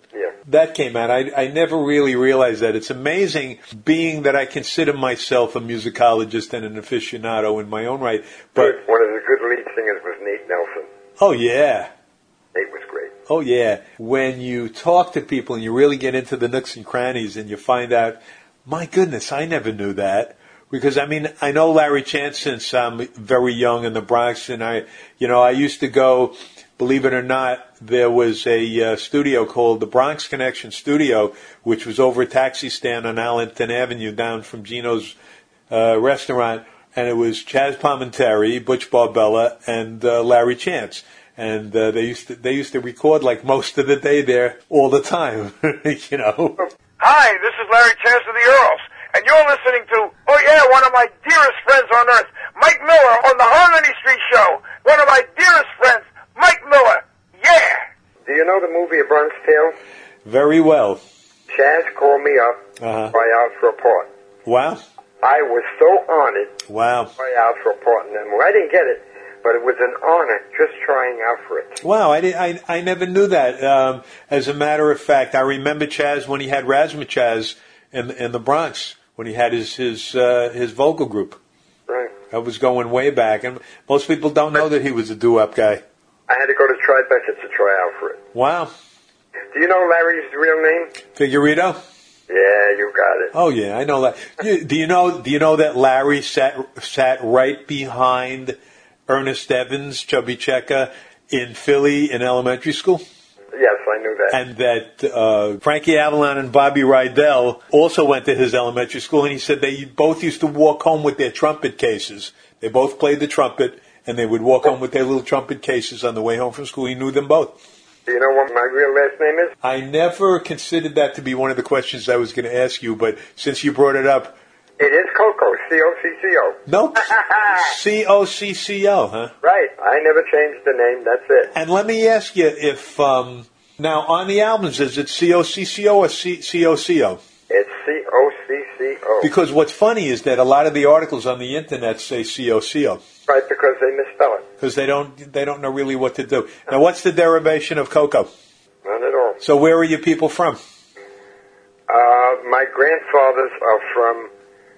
Yeah. That came out. I, I never really realized that. It's amazing, being that I consider myself a musicologist and an aficionado in my own right. But one of the good lead singers was Nate Nelson. Oh, yeah. Nate was great. Oh, yeah. When you talk to people and you really get into the nooks and crannies and you find out, my goodness, I never knew that. Because, I mean, I know Larry Chance since I'm very young in the Bronx, and I, you know, I used to go, believe it or not, there was a uh, studio called the Bronx Connection Studio, which was over a taxi stand on Allenton Avenue down from Gino's uh, restaurant, and it was Chaz Palminteri, Butch Barbella, and uh, Larry Chance. And uh, they used to they used to record like most of the day there all the time, you know. Hi, this is Larry Chance of the Earls, and you're listening to, oh yeah, one of my dearest friends on earth, Mike Miller on the Harmony Street Show. One of my dearest friends, Mike Miller. Yeah. Do you know the movie A Bronx Tale? Very well. Chaz called me up Uh-huh. to try out for a part. Wow. I was so honored Wow. to try out for a part in that movie. I didn't get it, but it was an honor just trying out for it. Wow, I, did, I, I never knew that. Um, as a matter of fact, I remember Chaz when he had Razzmatazz in, in the Bronx, when he had his his, uh, his vocal group. Right. That was going way back, and most people don't know that he was a doo-wop guy. I had to go to Tribeca to try out for it. Wow. Do you know Larry's real name? Figurito? Yeah, you got it. Oh yeah, I know that. You, do you know? Do you know that Larry sat sat right behind Ernest Evans, Chubby Checker, in Philly in elementary school? Yes, I knew that. And that uh, Frankie Avalon and Bobby Rydell also went to his elementary school, and he said they both used to walk home with their trumpet cases. They both played the trumpet, and they would walk home with their little trumpet cases on the way home from school. He knew them both. Do you know what my real last name is? I never considered that to be one of the questions I was going to ask you, but since you brought it up... It is Coco, C O C C O. Nope. C O C C O, huh? Right. I never changed the name. That's it. And let me ask you if... Um, now, on the albums, is it C O C C O or C- C-O-C-O? It's C O C C O. Because what's funny is that a lot of the articles on the internet say C O C O. Right, because they misspell it. Because they don't, they don't know really what to do. Now, what's the derivation of Coco? None at all. So where are you people from? Uh, my grandfathers are from,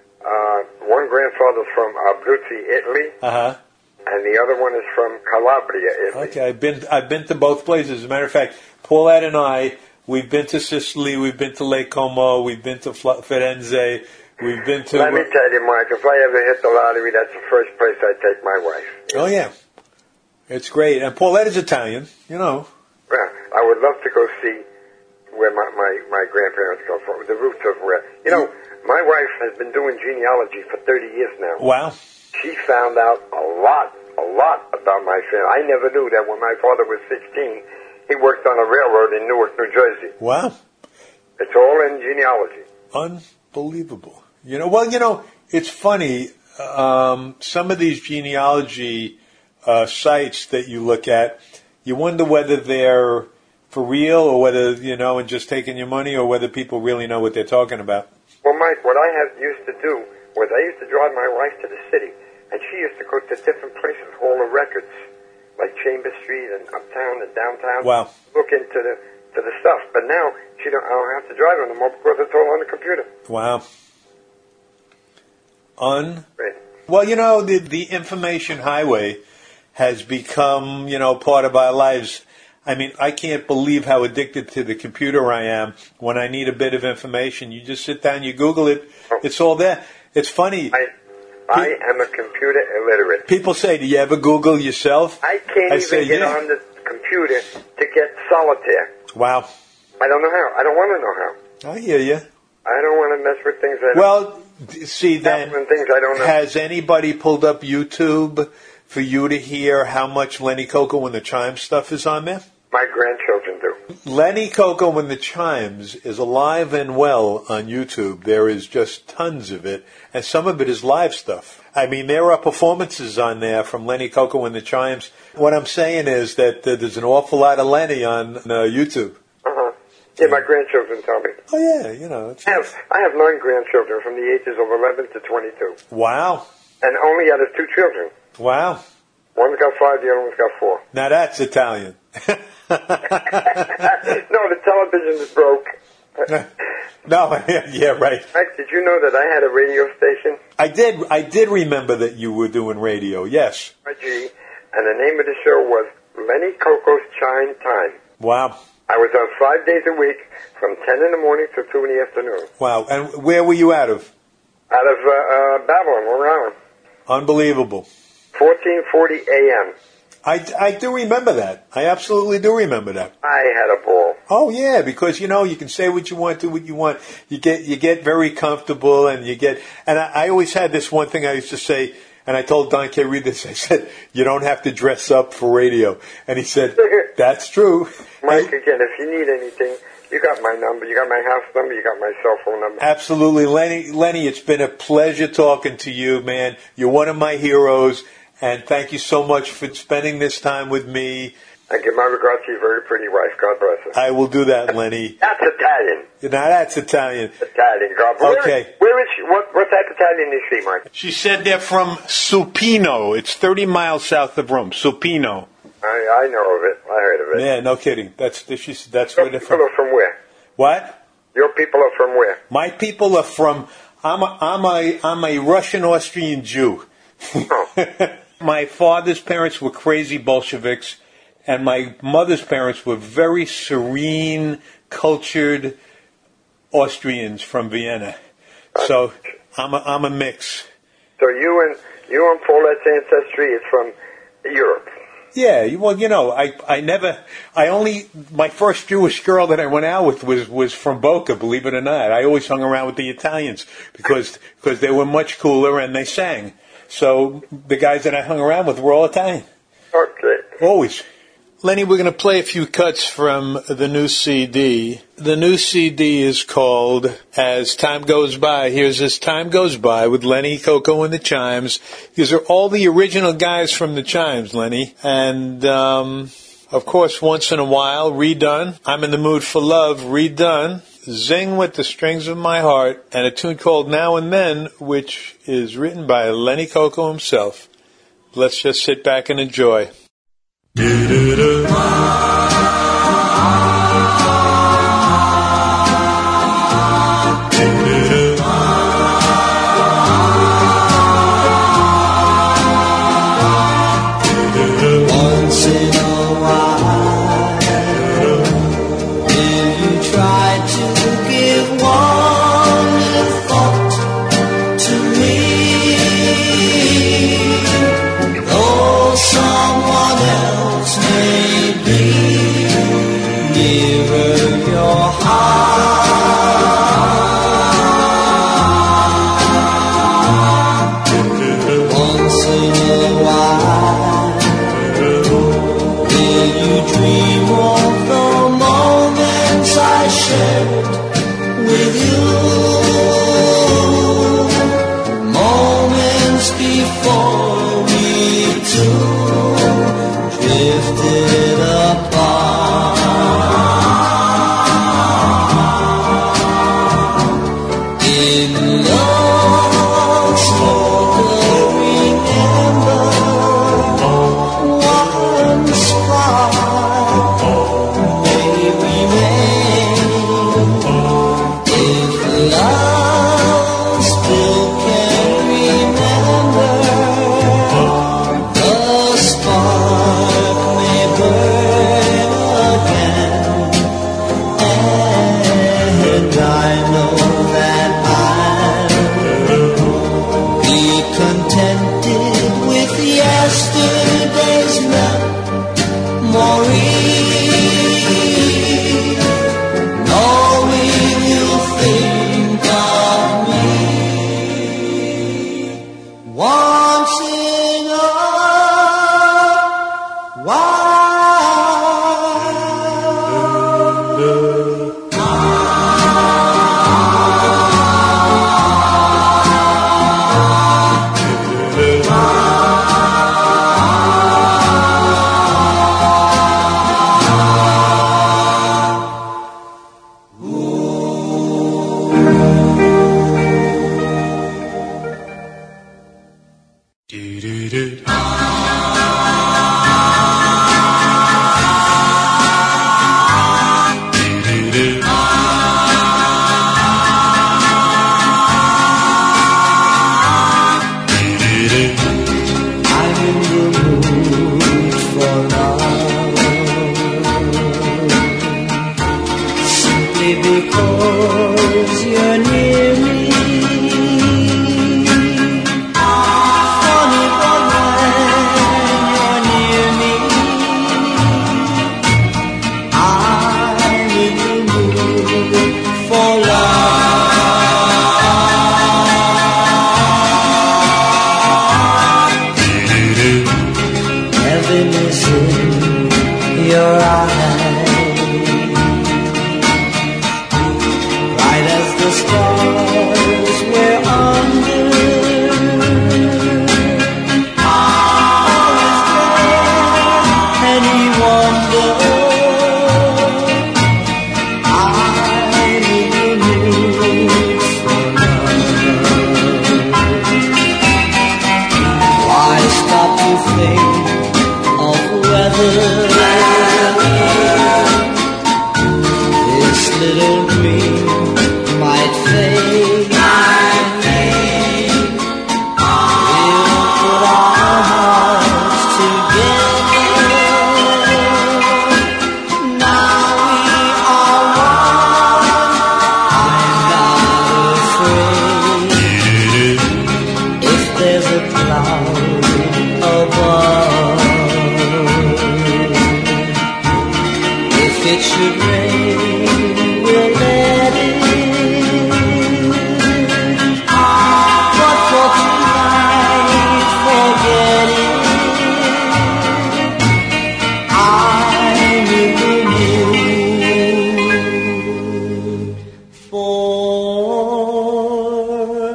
uh, one grandfather's from Abruzzi, Italy, Uh-huh. and the other one is from Calabria, Italy. Okay, I've been, I've been to both places. As a matter of fact, Paulette and I, we've been to Sicily, we've been to Lake Como, we've been to Firenze, we've been to... Let me tell you, Mike, if I ever hit the lottery, that's the first place I'd take my wife. Oh, yeah. It's great. And Paulette is Italian, you know. Yeah, I would love to go see where my, my, my grandparents come from, the roots of where... You know, my wife has been doing genealogy for thirty years now. Wow. She found out a lot, a lot about my family. I never knew that when my father was sixteen, he worked on a railroad in Newark, New Jersey. Wow. It's all in genealogy. Unbelievable. You know, well, you know, it's funny. Um, some of these genealogy uh, sites that you look at, you wonder whether they're for real or whether, you know, and just taking your money, or whether people really know what they're talking about. Well, Mike, what I have used to do was I used to drive my wife to the city, and she used to go to different places, Hall of Records, like Chambers Street and uptown and downtown. Wow. Look into the to the stuff. But now she don't. I don't have to drive it anymore because it's all on the computer. Wow. Un. Right. Well, you know, the the information highway has become, you know, part of our lives. I mean, I can't believe how addicted to the computer I am. When I need a bit of information, you just sit down, you Google it, it's all there. It's funny. I, I am a computer illiterate. People say, do you ever Google yourself? I can't I even say, get yeah. on the computer to get solitaire. Wow. I don't know how. I don't want to know how. I hear you. I don't want to mess with things that Well, d- see, then, things I don't know. has anybody pulled up YouTube for you to hear how much Lenny Coco and the Chimes stuff is on there? My grandchildren do. Lenny Coco and the Chimes is alive and well on YouTube. There is just tons of it, and some of it is live stuff. I mean, there are performances on there from Lenny Coco and the Chimes. What I'm saying is that uh, there's an awful lot of Lenny on uh, YouTube. Uh-huh. Yeah, my grandchildren tell me. Oh, yeah, you know. It's, I have, I have nine grandchildren from the ages of eleven to twenty-two. Wow. And only out of two children. Wow. One's got five, the other one's got four. Now that's Italian. No, the television is broke. No, yeah, right. Mike, did you know that I had a radio station? I did. I did remember that you were doing radio. Yes. G, and the name of the show was Lenny Coco's Chime Time. Wow. I was on five days a week from ten in the morning to two in the afternoon. Wow. And where were you out of? Out of uh, uh, Babylon, Long Island. Unbelievable. fourteen forty A M I, I do remember that. I absolutely do remember that. I had a ball. Oh yeah, because you know you can say what you want, do what you want. You get you get very comfortable, and you get. And I, I always had this one thing I used to say, and I told Don K. Reed this. I said, "You don't have to dress up for radio," and he said, "That's true." Mike, again, if you need anything, you got my number, you got my house number, you got my cell phone number. Absolutely, Lenny. Lenny, it's been a pleasure talking to you, man. You're one of my heroes. And thank you so much for spending this time with me. I give my regards to your very pretty wife. God bless her. I will do that, Lenny. That's Italian. Now that's Italian. Italian. God bless her. Okay. Where, where is she? What, what type of Italian is she, Mike? She said they're from Supino. It's thirty miles south of Rome. Supino. I, I know of it. I heard of it. Yeah, no kidding. That's she's, that's Your where they're people from. are from where? What? Your people are from where? My people are from. I'm a, I'm a, I'm a Russian Austrian Jew. Oh. My father's parents were crazy Bolsheviks, and my mother's parents were very serene, cultured Austrians from Vienna. So I'm a, I'm a mix. So you and you and Paulette's ancestry is from Europe. Yeah, well, you know, I I never, I only, my first Jewish girl that I went out with was, was from Boca, believe it or not. I always hung around with the Italians because because they were much cooler and they sang. So the guys that I hung around with were all Italian. Okay. Always. Lenny, we're going to play a few cuts from the new C D. The new C D is called As Time Goes By. Here's As Time Goes By with Lenny, Coco, and the Chimes. These are all the original guys from the Chimes, Lenny. And, um, of course, Once in a While, redone. I'm in the Mood for Love, redone. Zing with the Strings of My Heart, and a tune called Now and Then, which is written by Lenny Coco himself. Let's just sit back and enjoy. Once in a while, will you try to give one little thought to me? Though someone else may be nearer your heart. Once in a while, will you dream of the moments I shared with you? Moments before we two drifted apart. In love's flickering ember, one spark may remain. If love still can remember, the spark may burn. happiness in your eyes, bright as the stars were under. Always there any wonder, I live in mood for love. Why stop to think of weather? This little dream might fade. We'll put our hearts together. Now we are one. I'm not afraid. If there's a cloud above, if it should rain, we'll let it. But for tonight, forget it. I'm in the mood for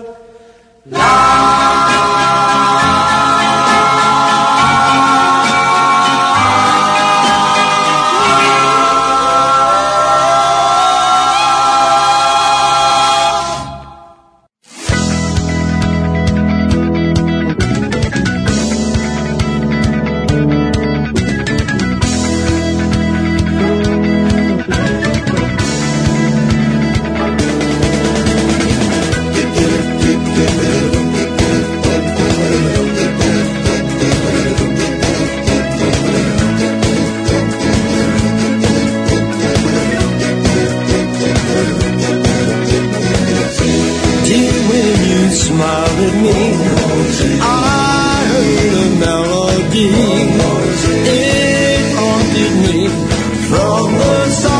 Dear, when you smiled at me, I heard a melody. It haunted me from the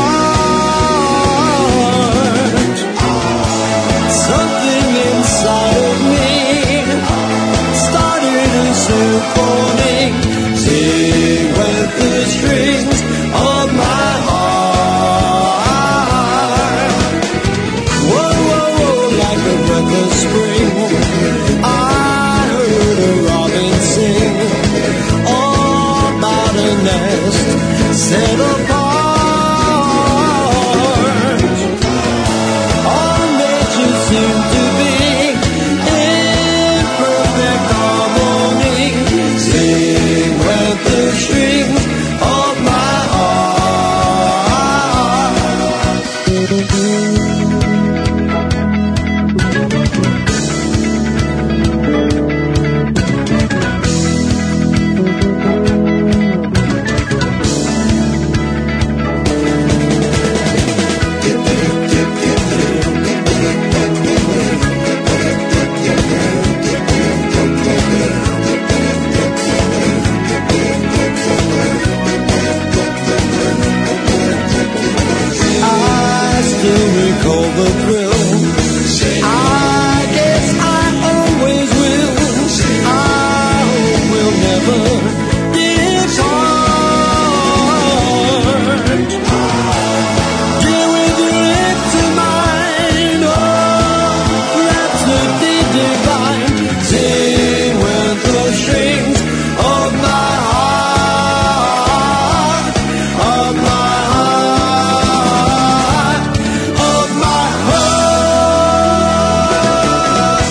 start. Something inside of me started a symphony. Sing with the strings of my heart. Whoa, whoa, whoa, like a breath of spring, I heard a robin sing all about a nest set apart. All nature seemed to be in perfect harmony. Sing with the strings of my heart. I still recall the thrill. I guess I always will. I hope we'll never depart. Dear, with your lips to mine, oh, rhapsody divine. Sing with the strings of my heart, of my heart, of my heart.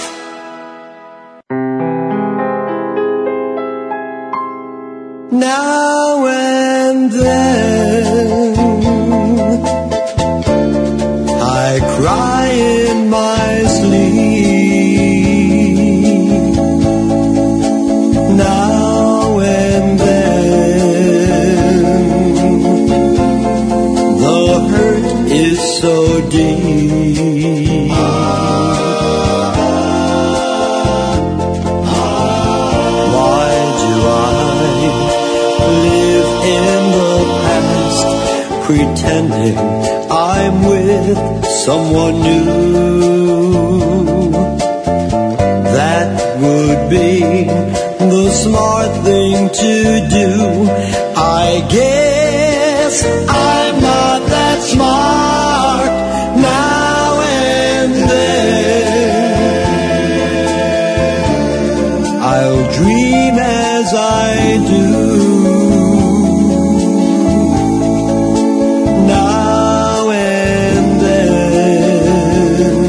Now and then I cry in my sleep. Now and then the hurt is so deep. Why do I live in the past, pretending I'm with someone new? That would be the smart thing to do. I guess I'm not that smart now and then. I'll dream as I do. Now and then.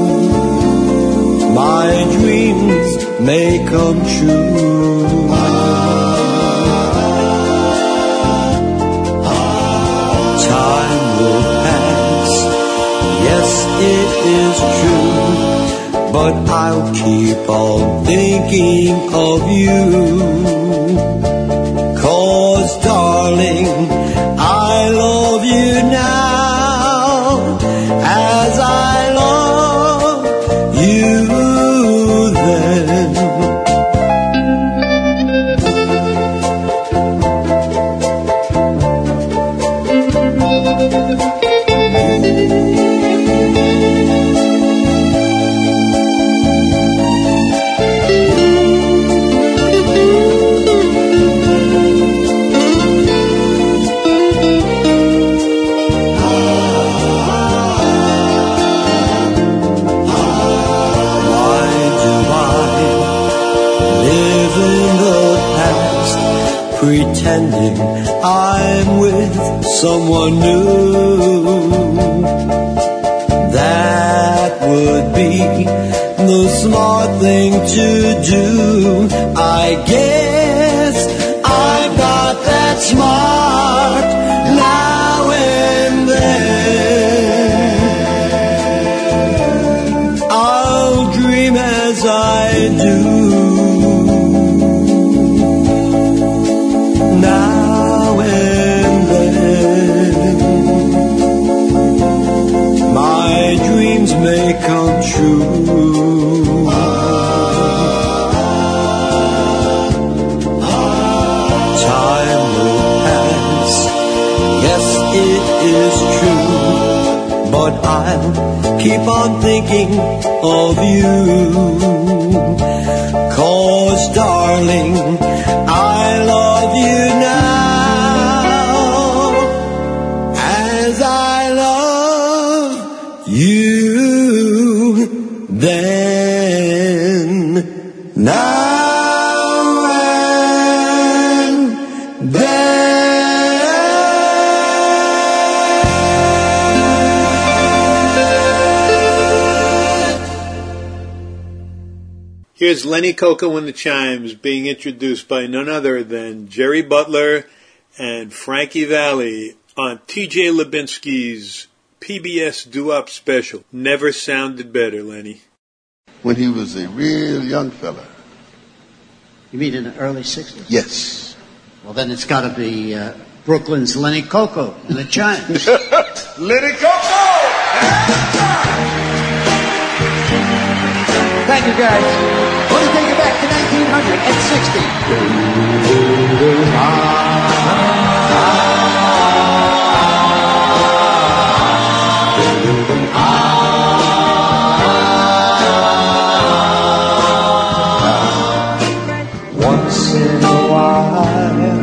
My dreams may come true. Time will pass, yes it is true, but I'll keep on thinking of you. 'Cause darling, I love you now as I love you then. Pretending I'm with someone new. That would be the smart thing to do. I guess I'm not that smart now and then. I'll dream as I do. Now and then, my dreams may come true. Time will pass, yes it is true, but I'll keep on thinking of you. 'Cause darling, I love you now as I love you then. Now and then. Here's Lenny Coco and the Chimes being introduced by none other than Jerry Butler and Frankie Valli on T J Lubinsky's P B S Doo-Wop special. Never sounded better, Lenny. When he was a real young fella. You mean in the early sixties? Yes. Well, then it's got to be uh, Brooklyn's Lenny Coco and the Chimes. Lenny Coco! Thank you, guys. Let me take you back to nineteen sixty. Once in a while,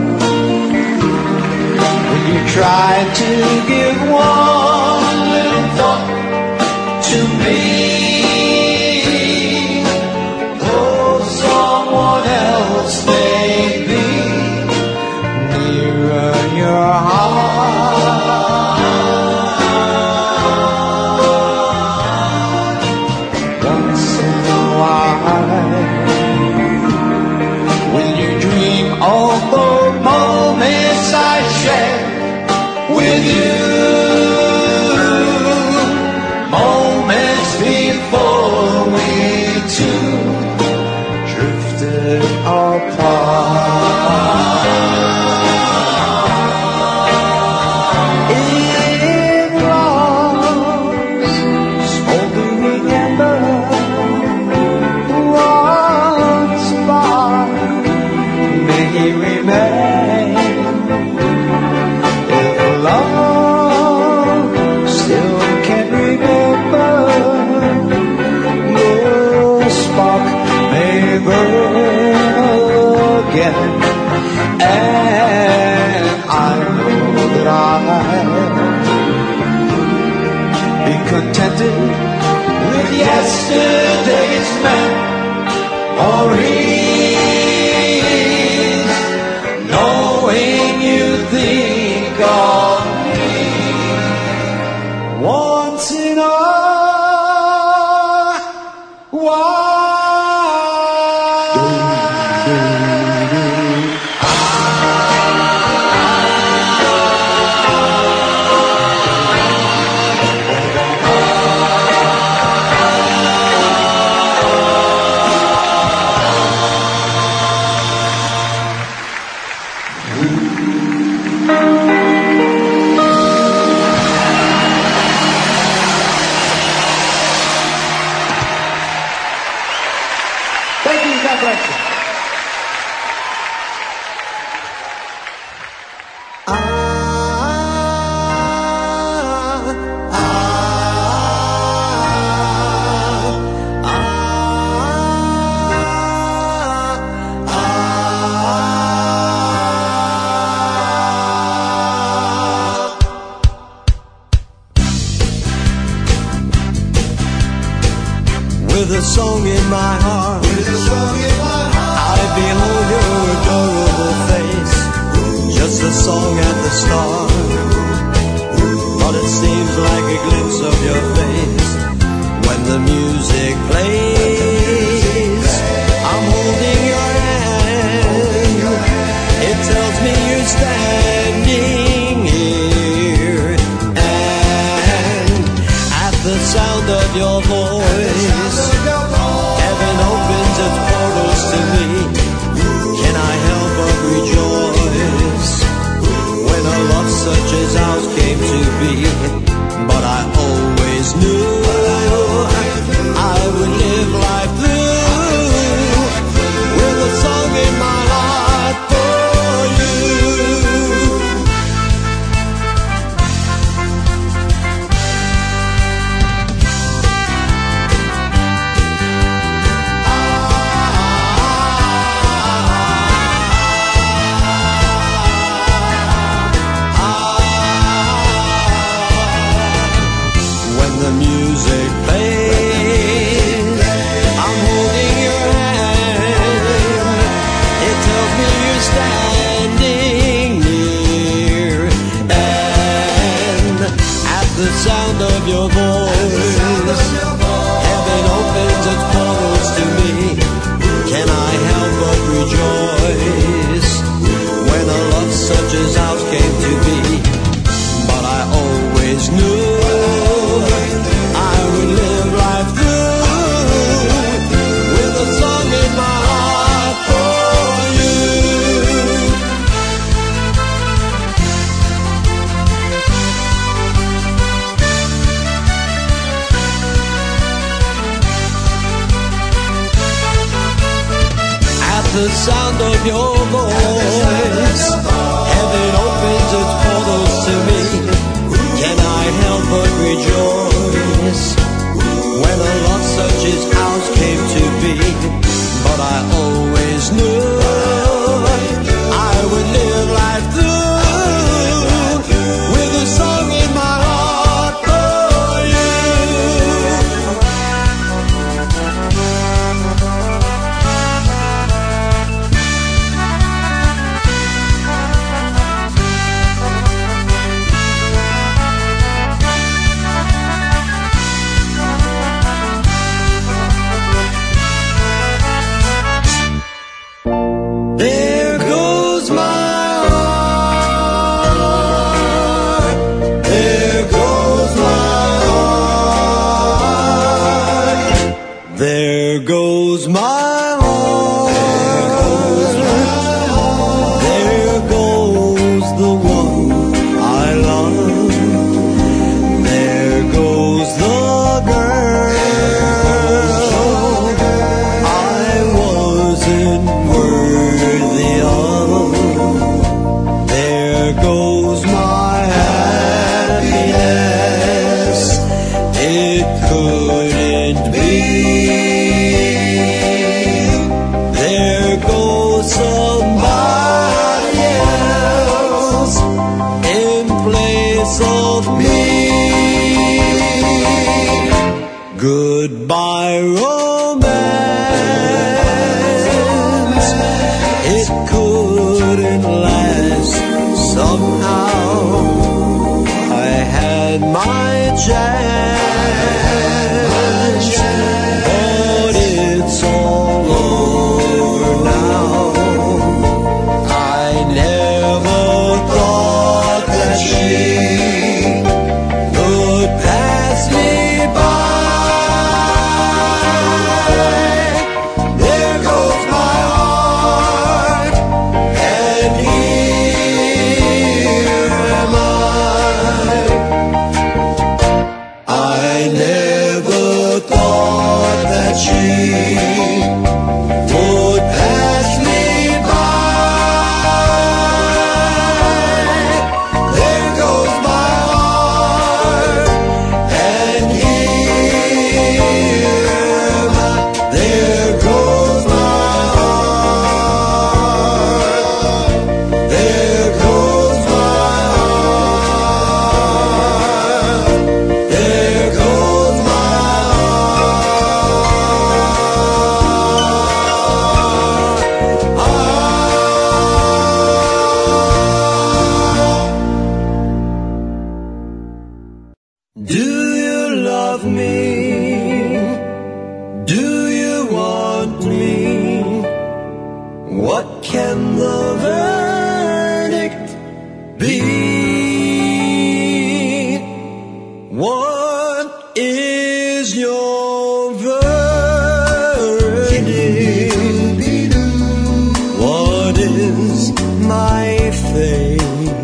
when you try to give one little thought to me, someone else may be nearer your heart. Once in a while, when you dream of the moments I share with you, moments before we two drifted apart. In love's smoldering ember, once spark may remain. If love still can remember, your spark may burn again. And I know that I'll be contented with yesterday's memories, knowing you think of me once in a while. With a song in my heart, with a song in my heart, I behold your adorable face. Just a song at the start, but it seems like a glimpse of your face. When the music plays, I'm holding your hand. It tells me you're standing here, and at the sound of your voice, heaven opens its portals to me. Can I help but rejoice when a love such as ours came to be? But I always knew I would live life through with a song in my heart for you. The music plays, I'm holding your hand. It tells me you're standing near, and at the sound of your voice, heaven opens its portals to me. Can I help but rejoice when a love such as ours came to be? But I always knew I would live life through with a song in my heart for you. At the sound of your voice, heaven opens its portals to me. Can I help but rejoice when a love such as ours came to be? But I always knew I would live life through with a song in my heart for you. goodbye romance. It couldn't last somehow. I had my chance, but it's all over now. I never thought that she would pass me by. There goes my heart, and here am I. I never thought that she would pass me by. There goes my heart, and here am I. There goes my heart. There goes my heart. There goes my Do you love me? Do you want me? What can the verdict be? What is your verdict? What is my fate?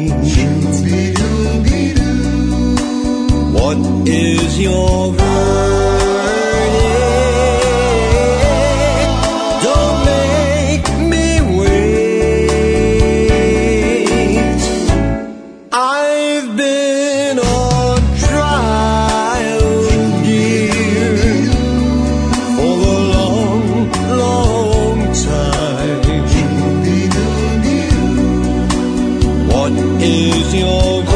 What is your verdict? Don't make me wait. I've been on trial, dear, for a long, long time. What is your verdict?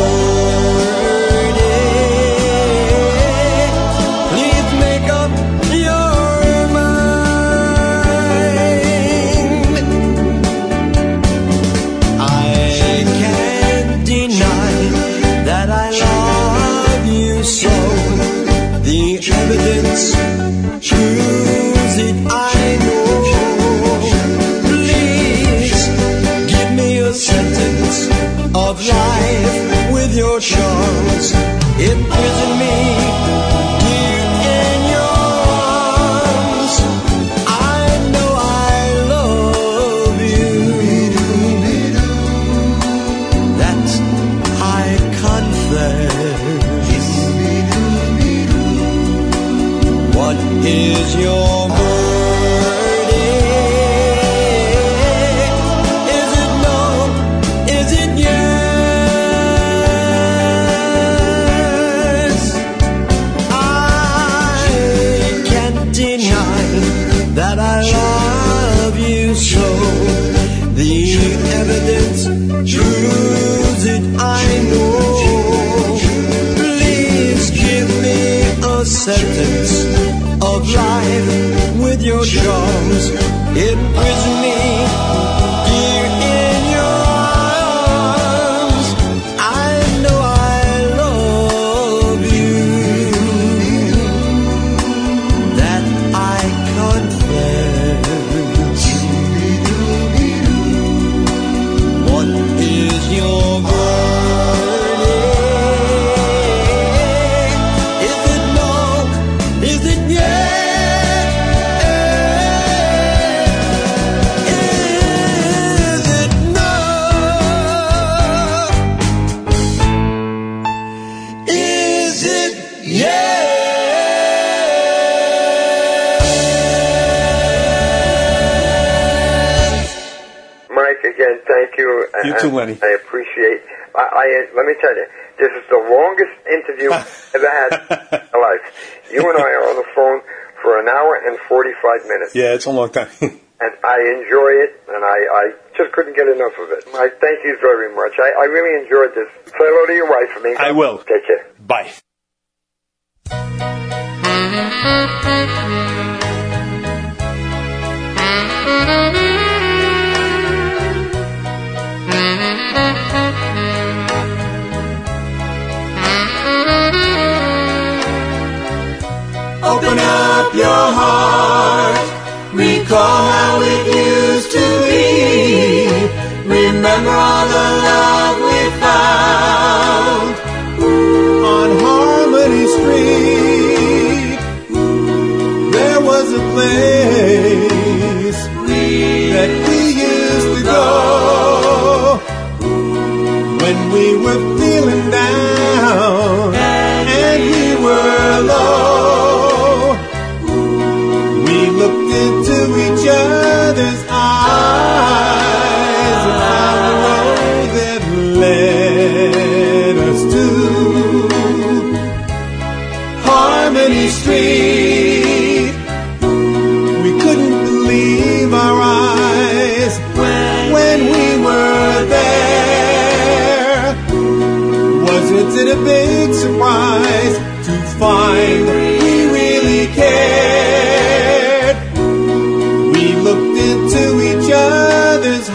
Please make up your mind. I can't deny that I love you so. The evidence proves it, I know. Please give me a sentence of life with your charms. Imprison me, dear, in your arms. I know I love you. That I confess. What is your verdict? Is it no? Is it yes? I can't deny that I love you so. The evidence proves it, I know. Please give me a sentence of life with your charms. Imprison me, dear, in your arms. I know I love you. That I confess. What is your verdict? Is it no? Is it yes? Is it no? Is it yes? Mike, again, thank you. You too, Lenny. I appreciate. I, I let me tell you, this is the longest interview I've ever had in my life. You and I are on the phone for an hour and forty-five minutes. Yeah, it's a long time. And I enjoy it, and I, I just couldn't get enough of it. I thank you very much. I, I really enjoyed this. Say hello to your wife for me. I will. Take care. Bye. Open up your heart, recall how it used to be. Remember all the love we found on Harmony Street. There was a place that we used to go when we were feeling down and we were low. Looked into each other's eyes and found the road that led us to Harmony Street. We couldn't believe our eyes when we were there. Wasn't it a big surprise to find we really cared? Looked into each other's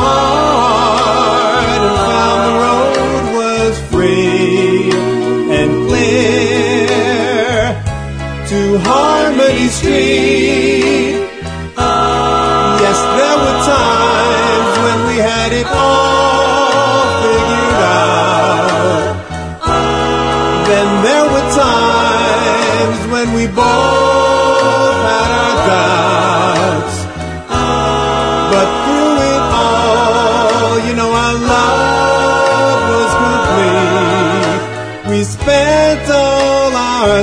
heart and found the road was free and clear to Harmony Street. Yes, there were times when we had it all figured out. Then there were times when we both had our doubts. But through it all, you know, our love was complete. We spent all our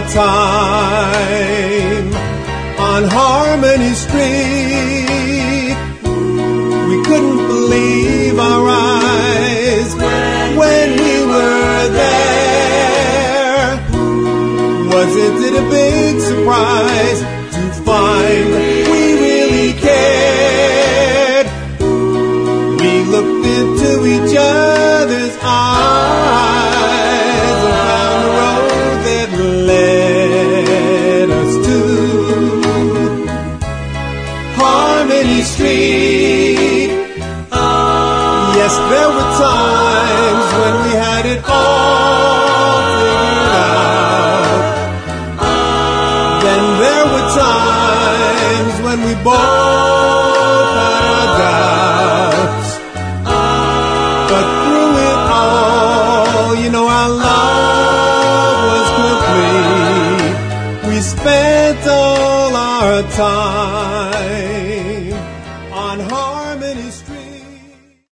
time on Harmony Street. We couldn't believe our eyes when we were there. Wasn't it a big surprise to find we really cared? Looked into each other's eyes and found the road that led us to Harmony Street. Yes, there were times when we had it all figured out. Then there were times when we both had our doubts. But through it all, you know, our love was complete. We spent all our time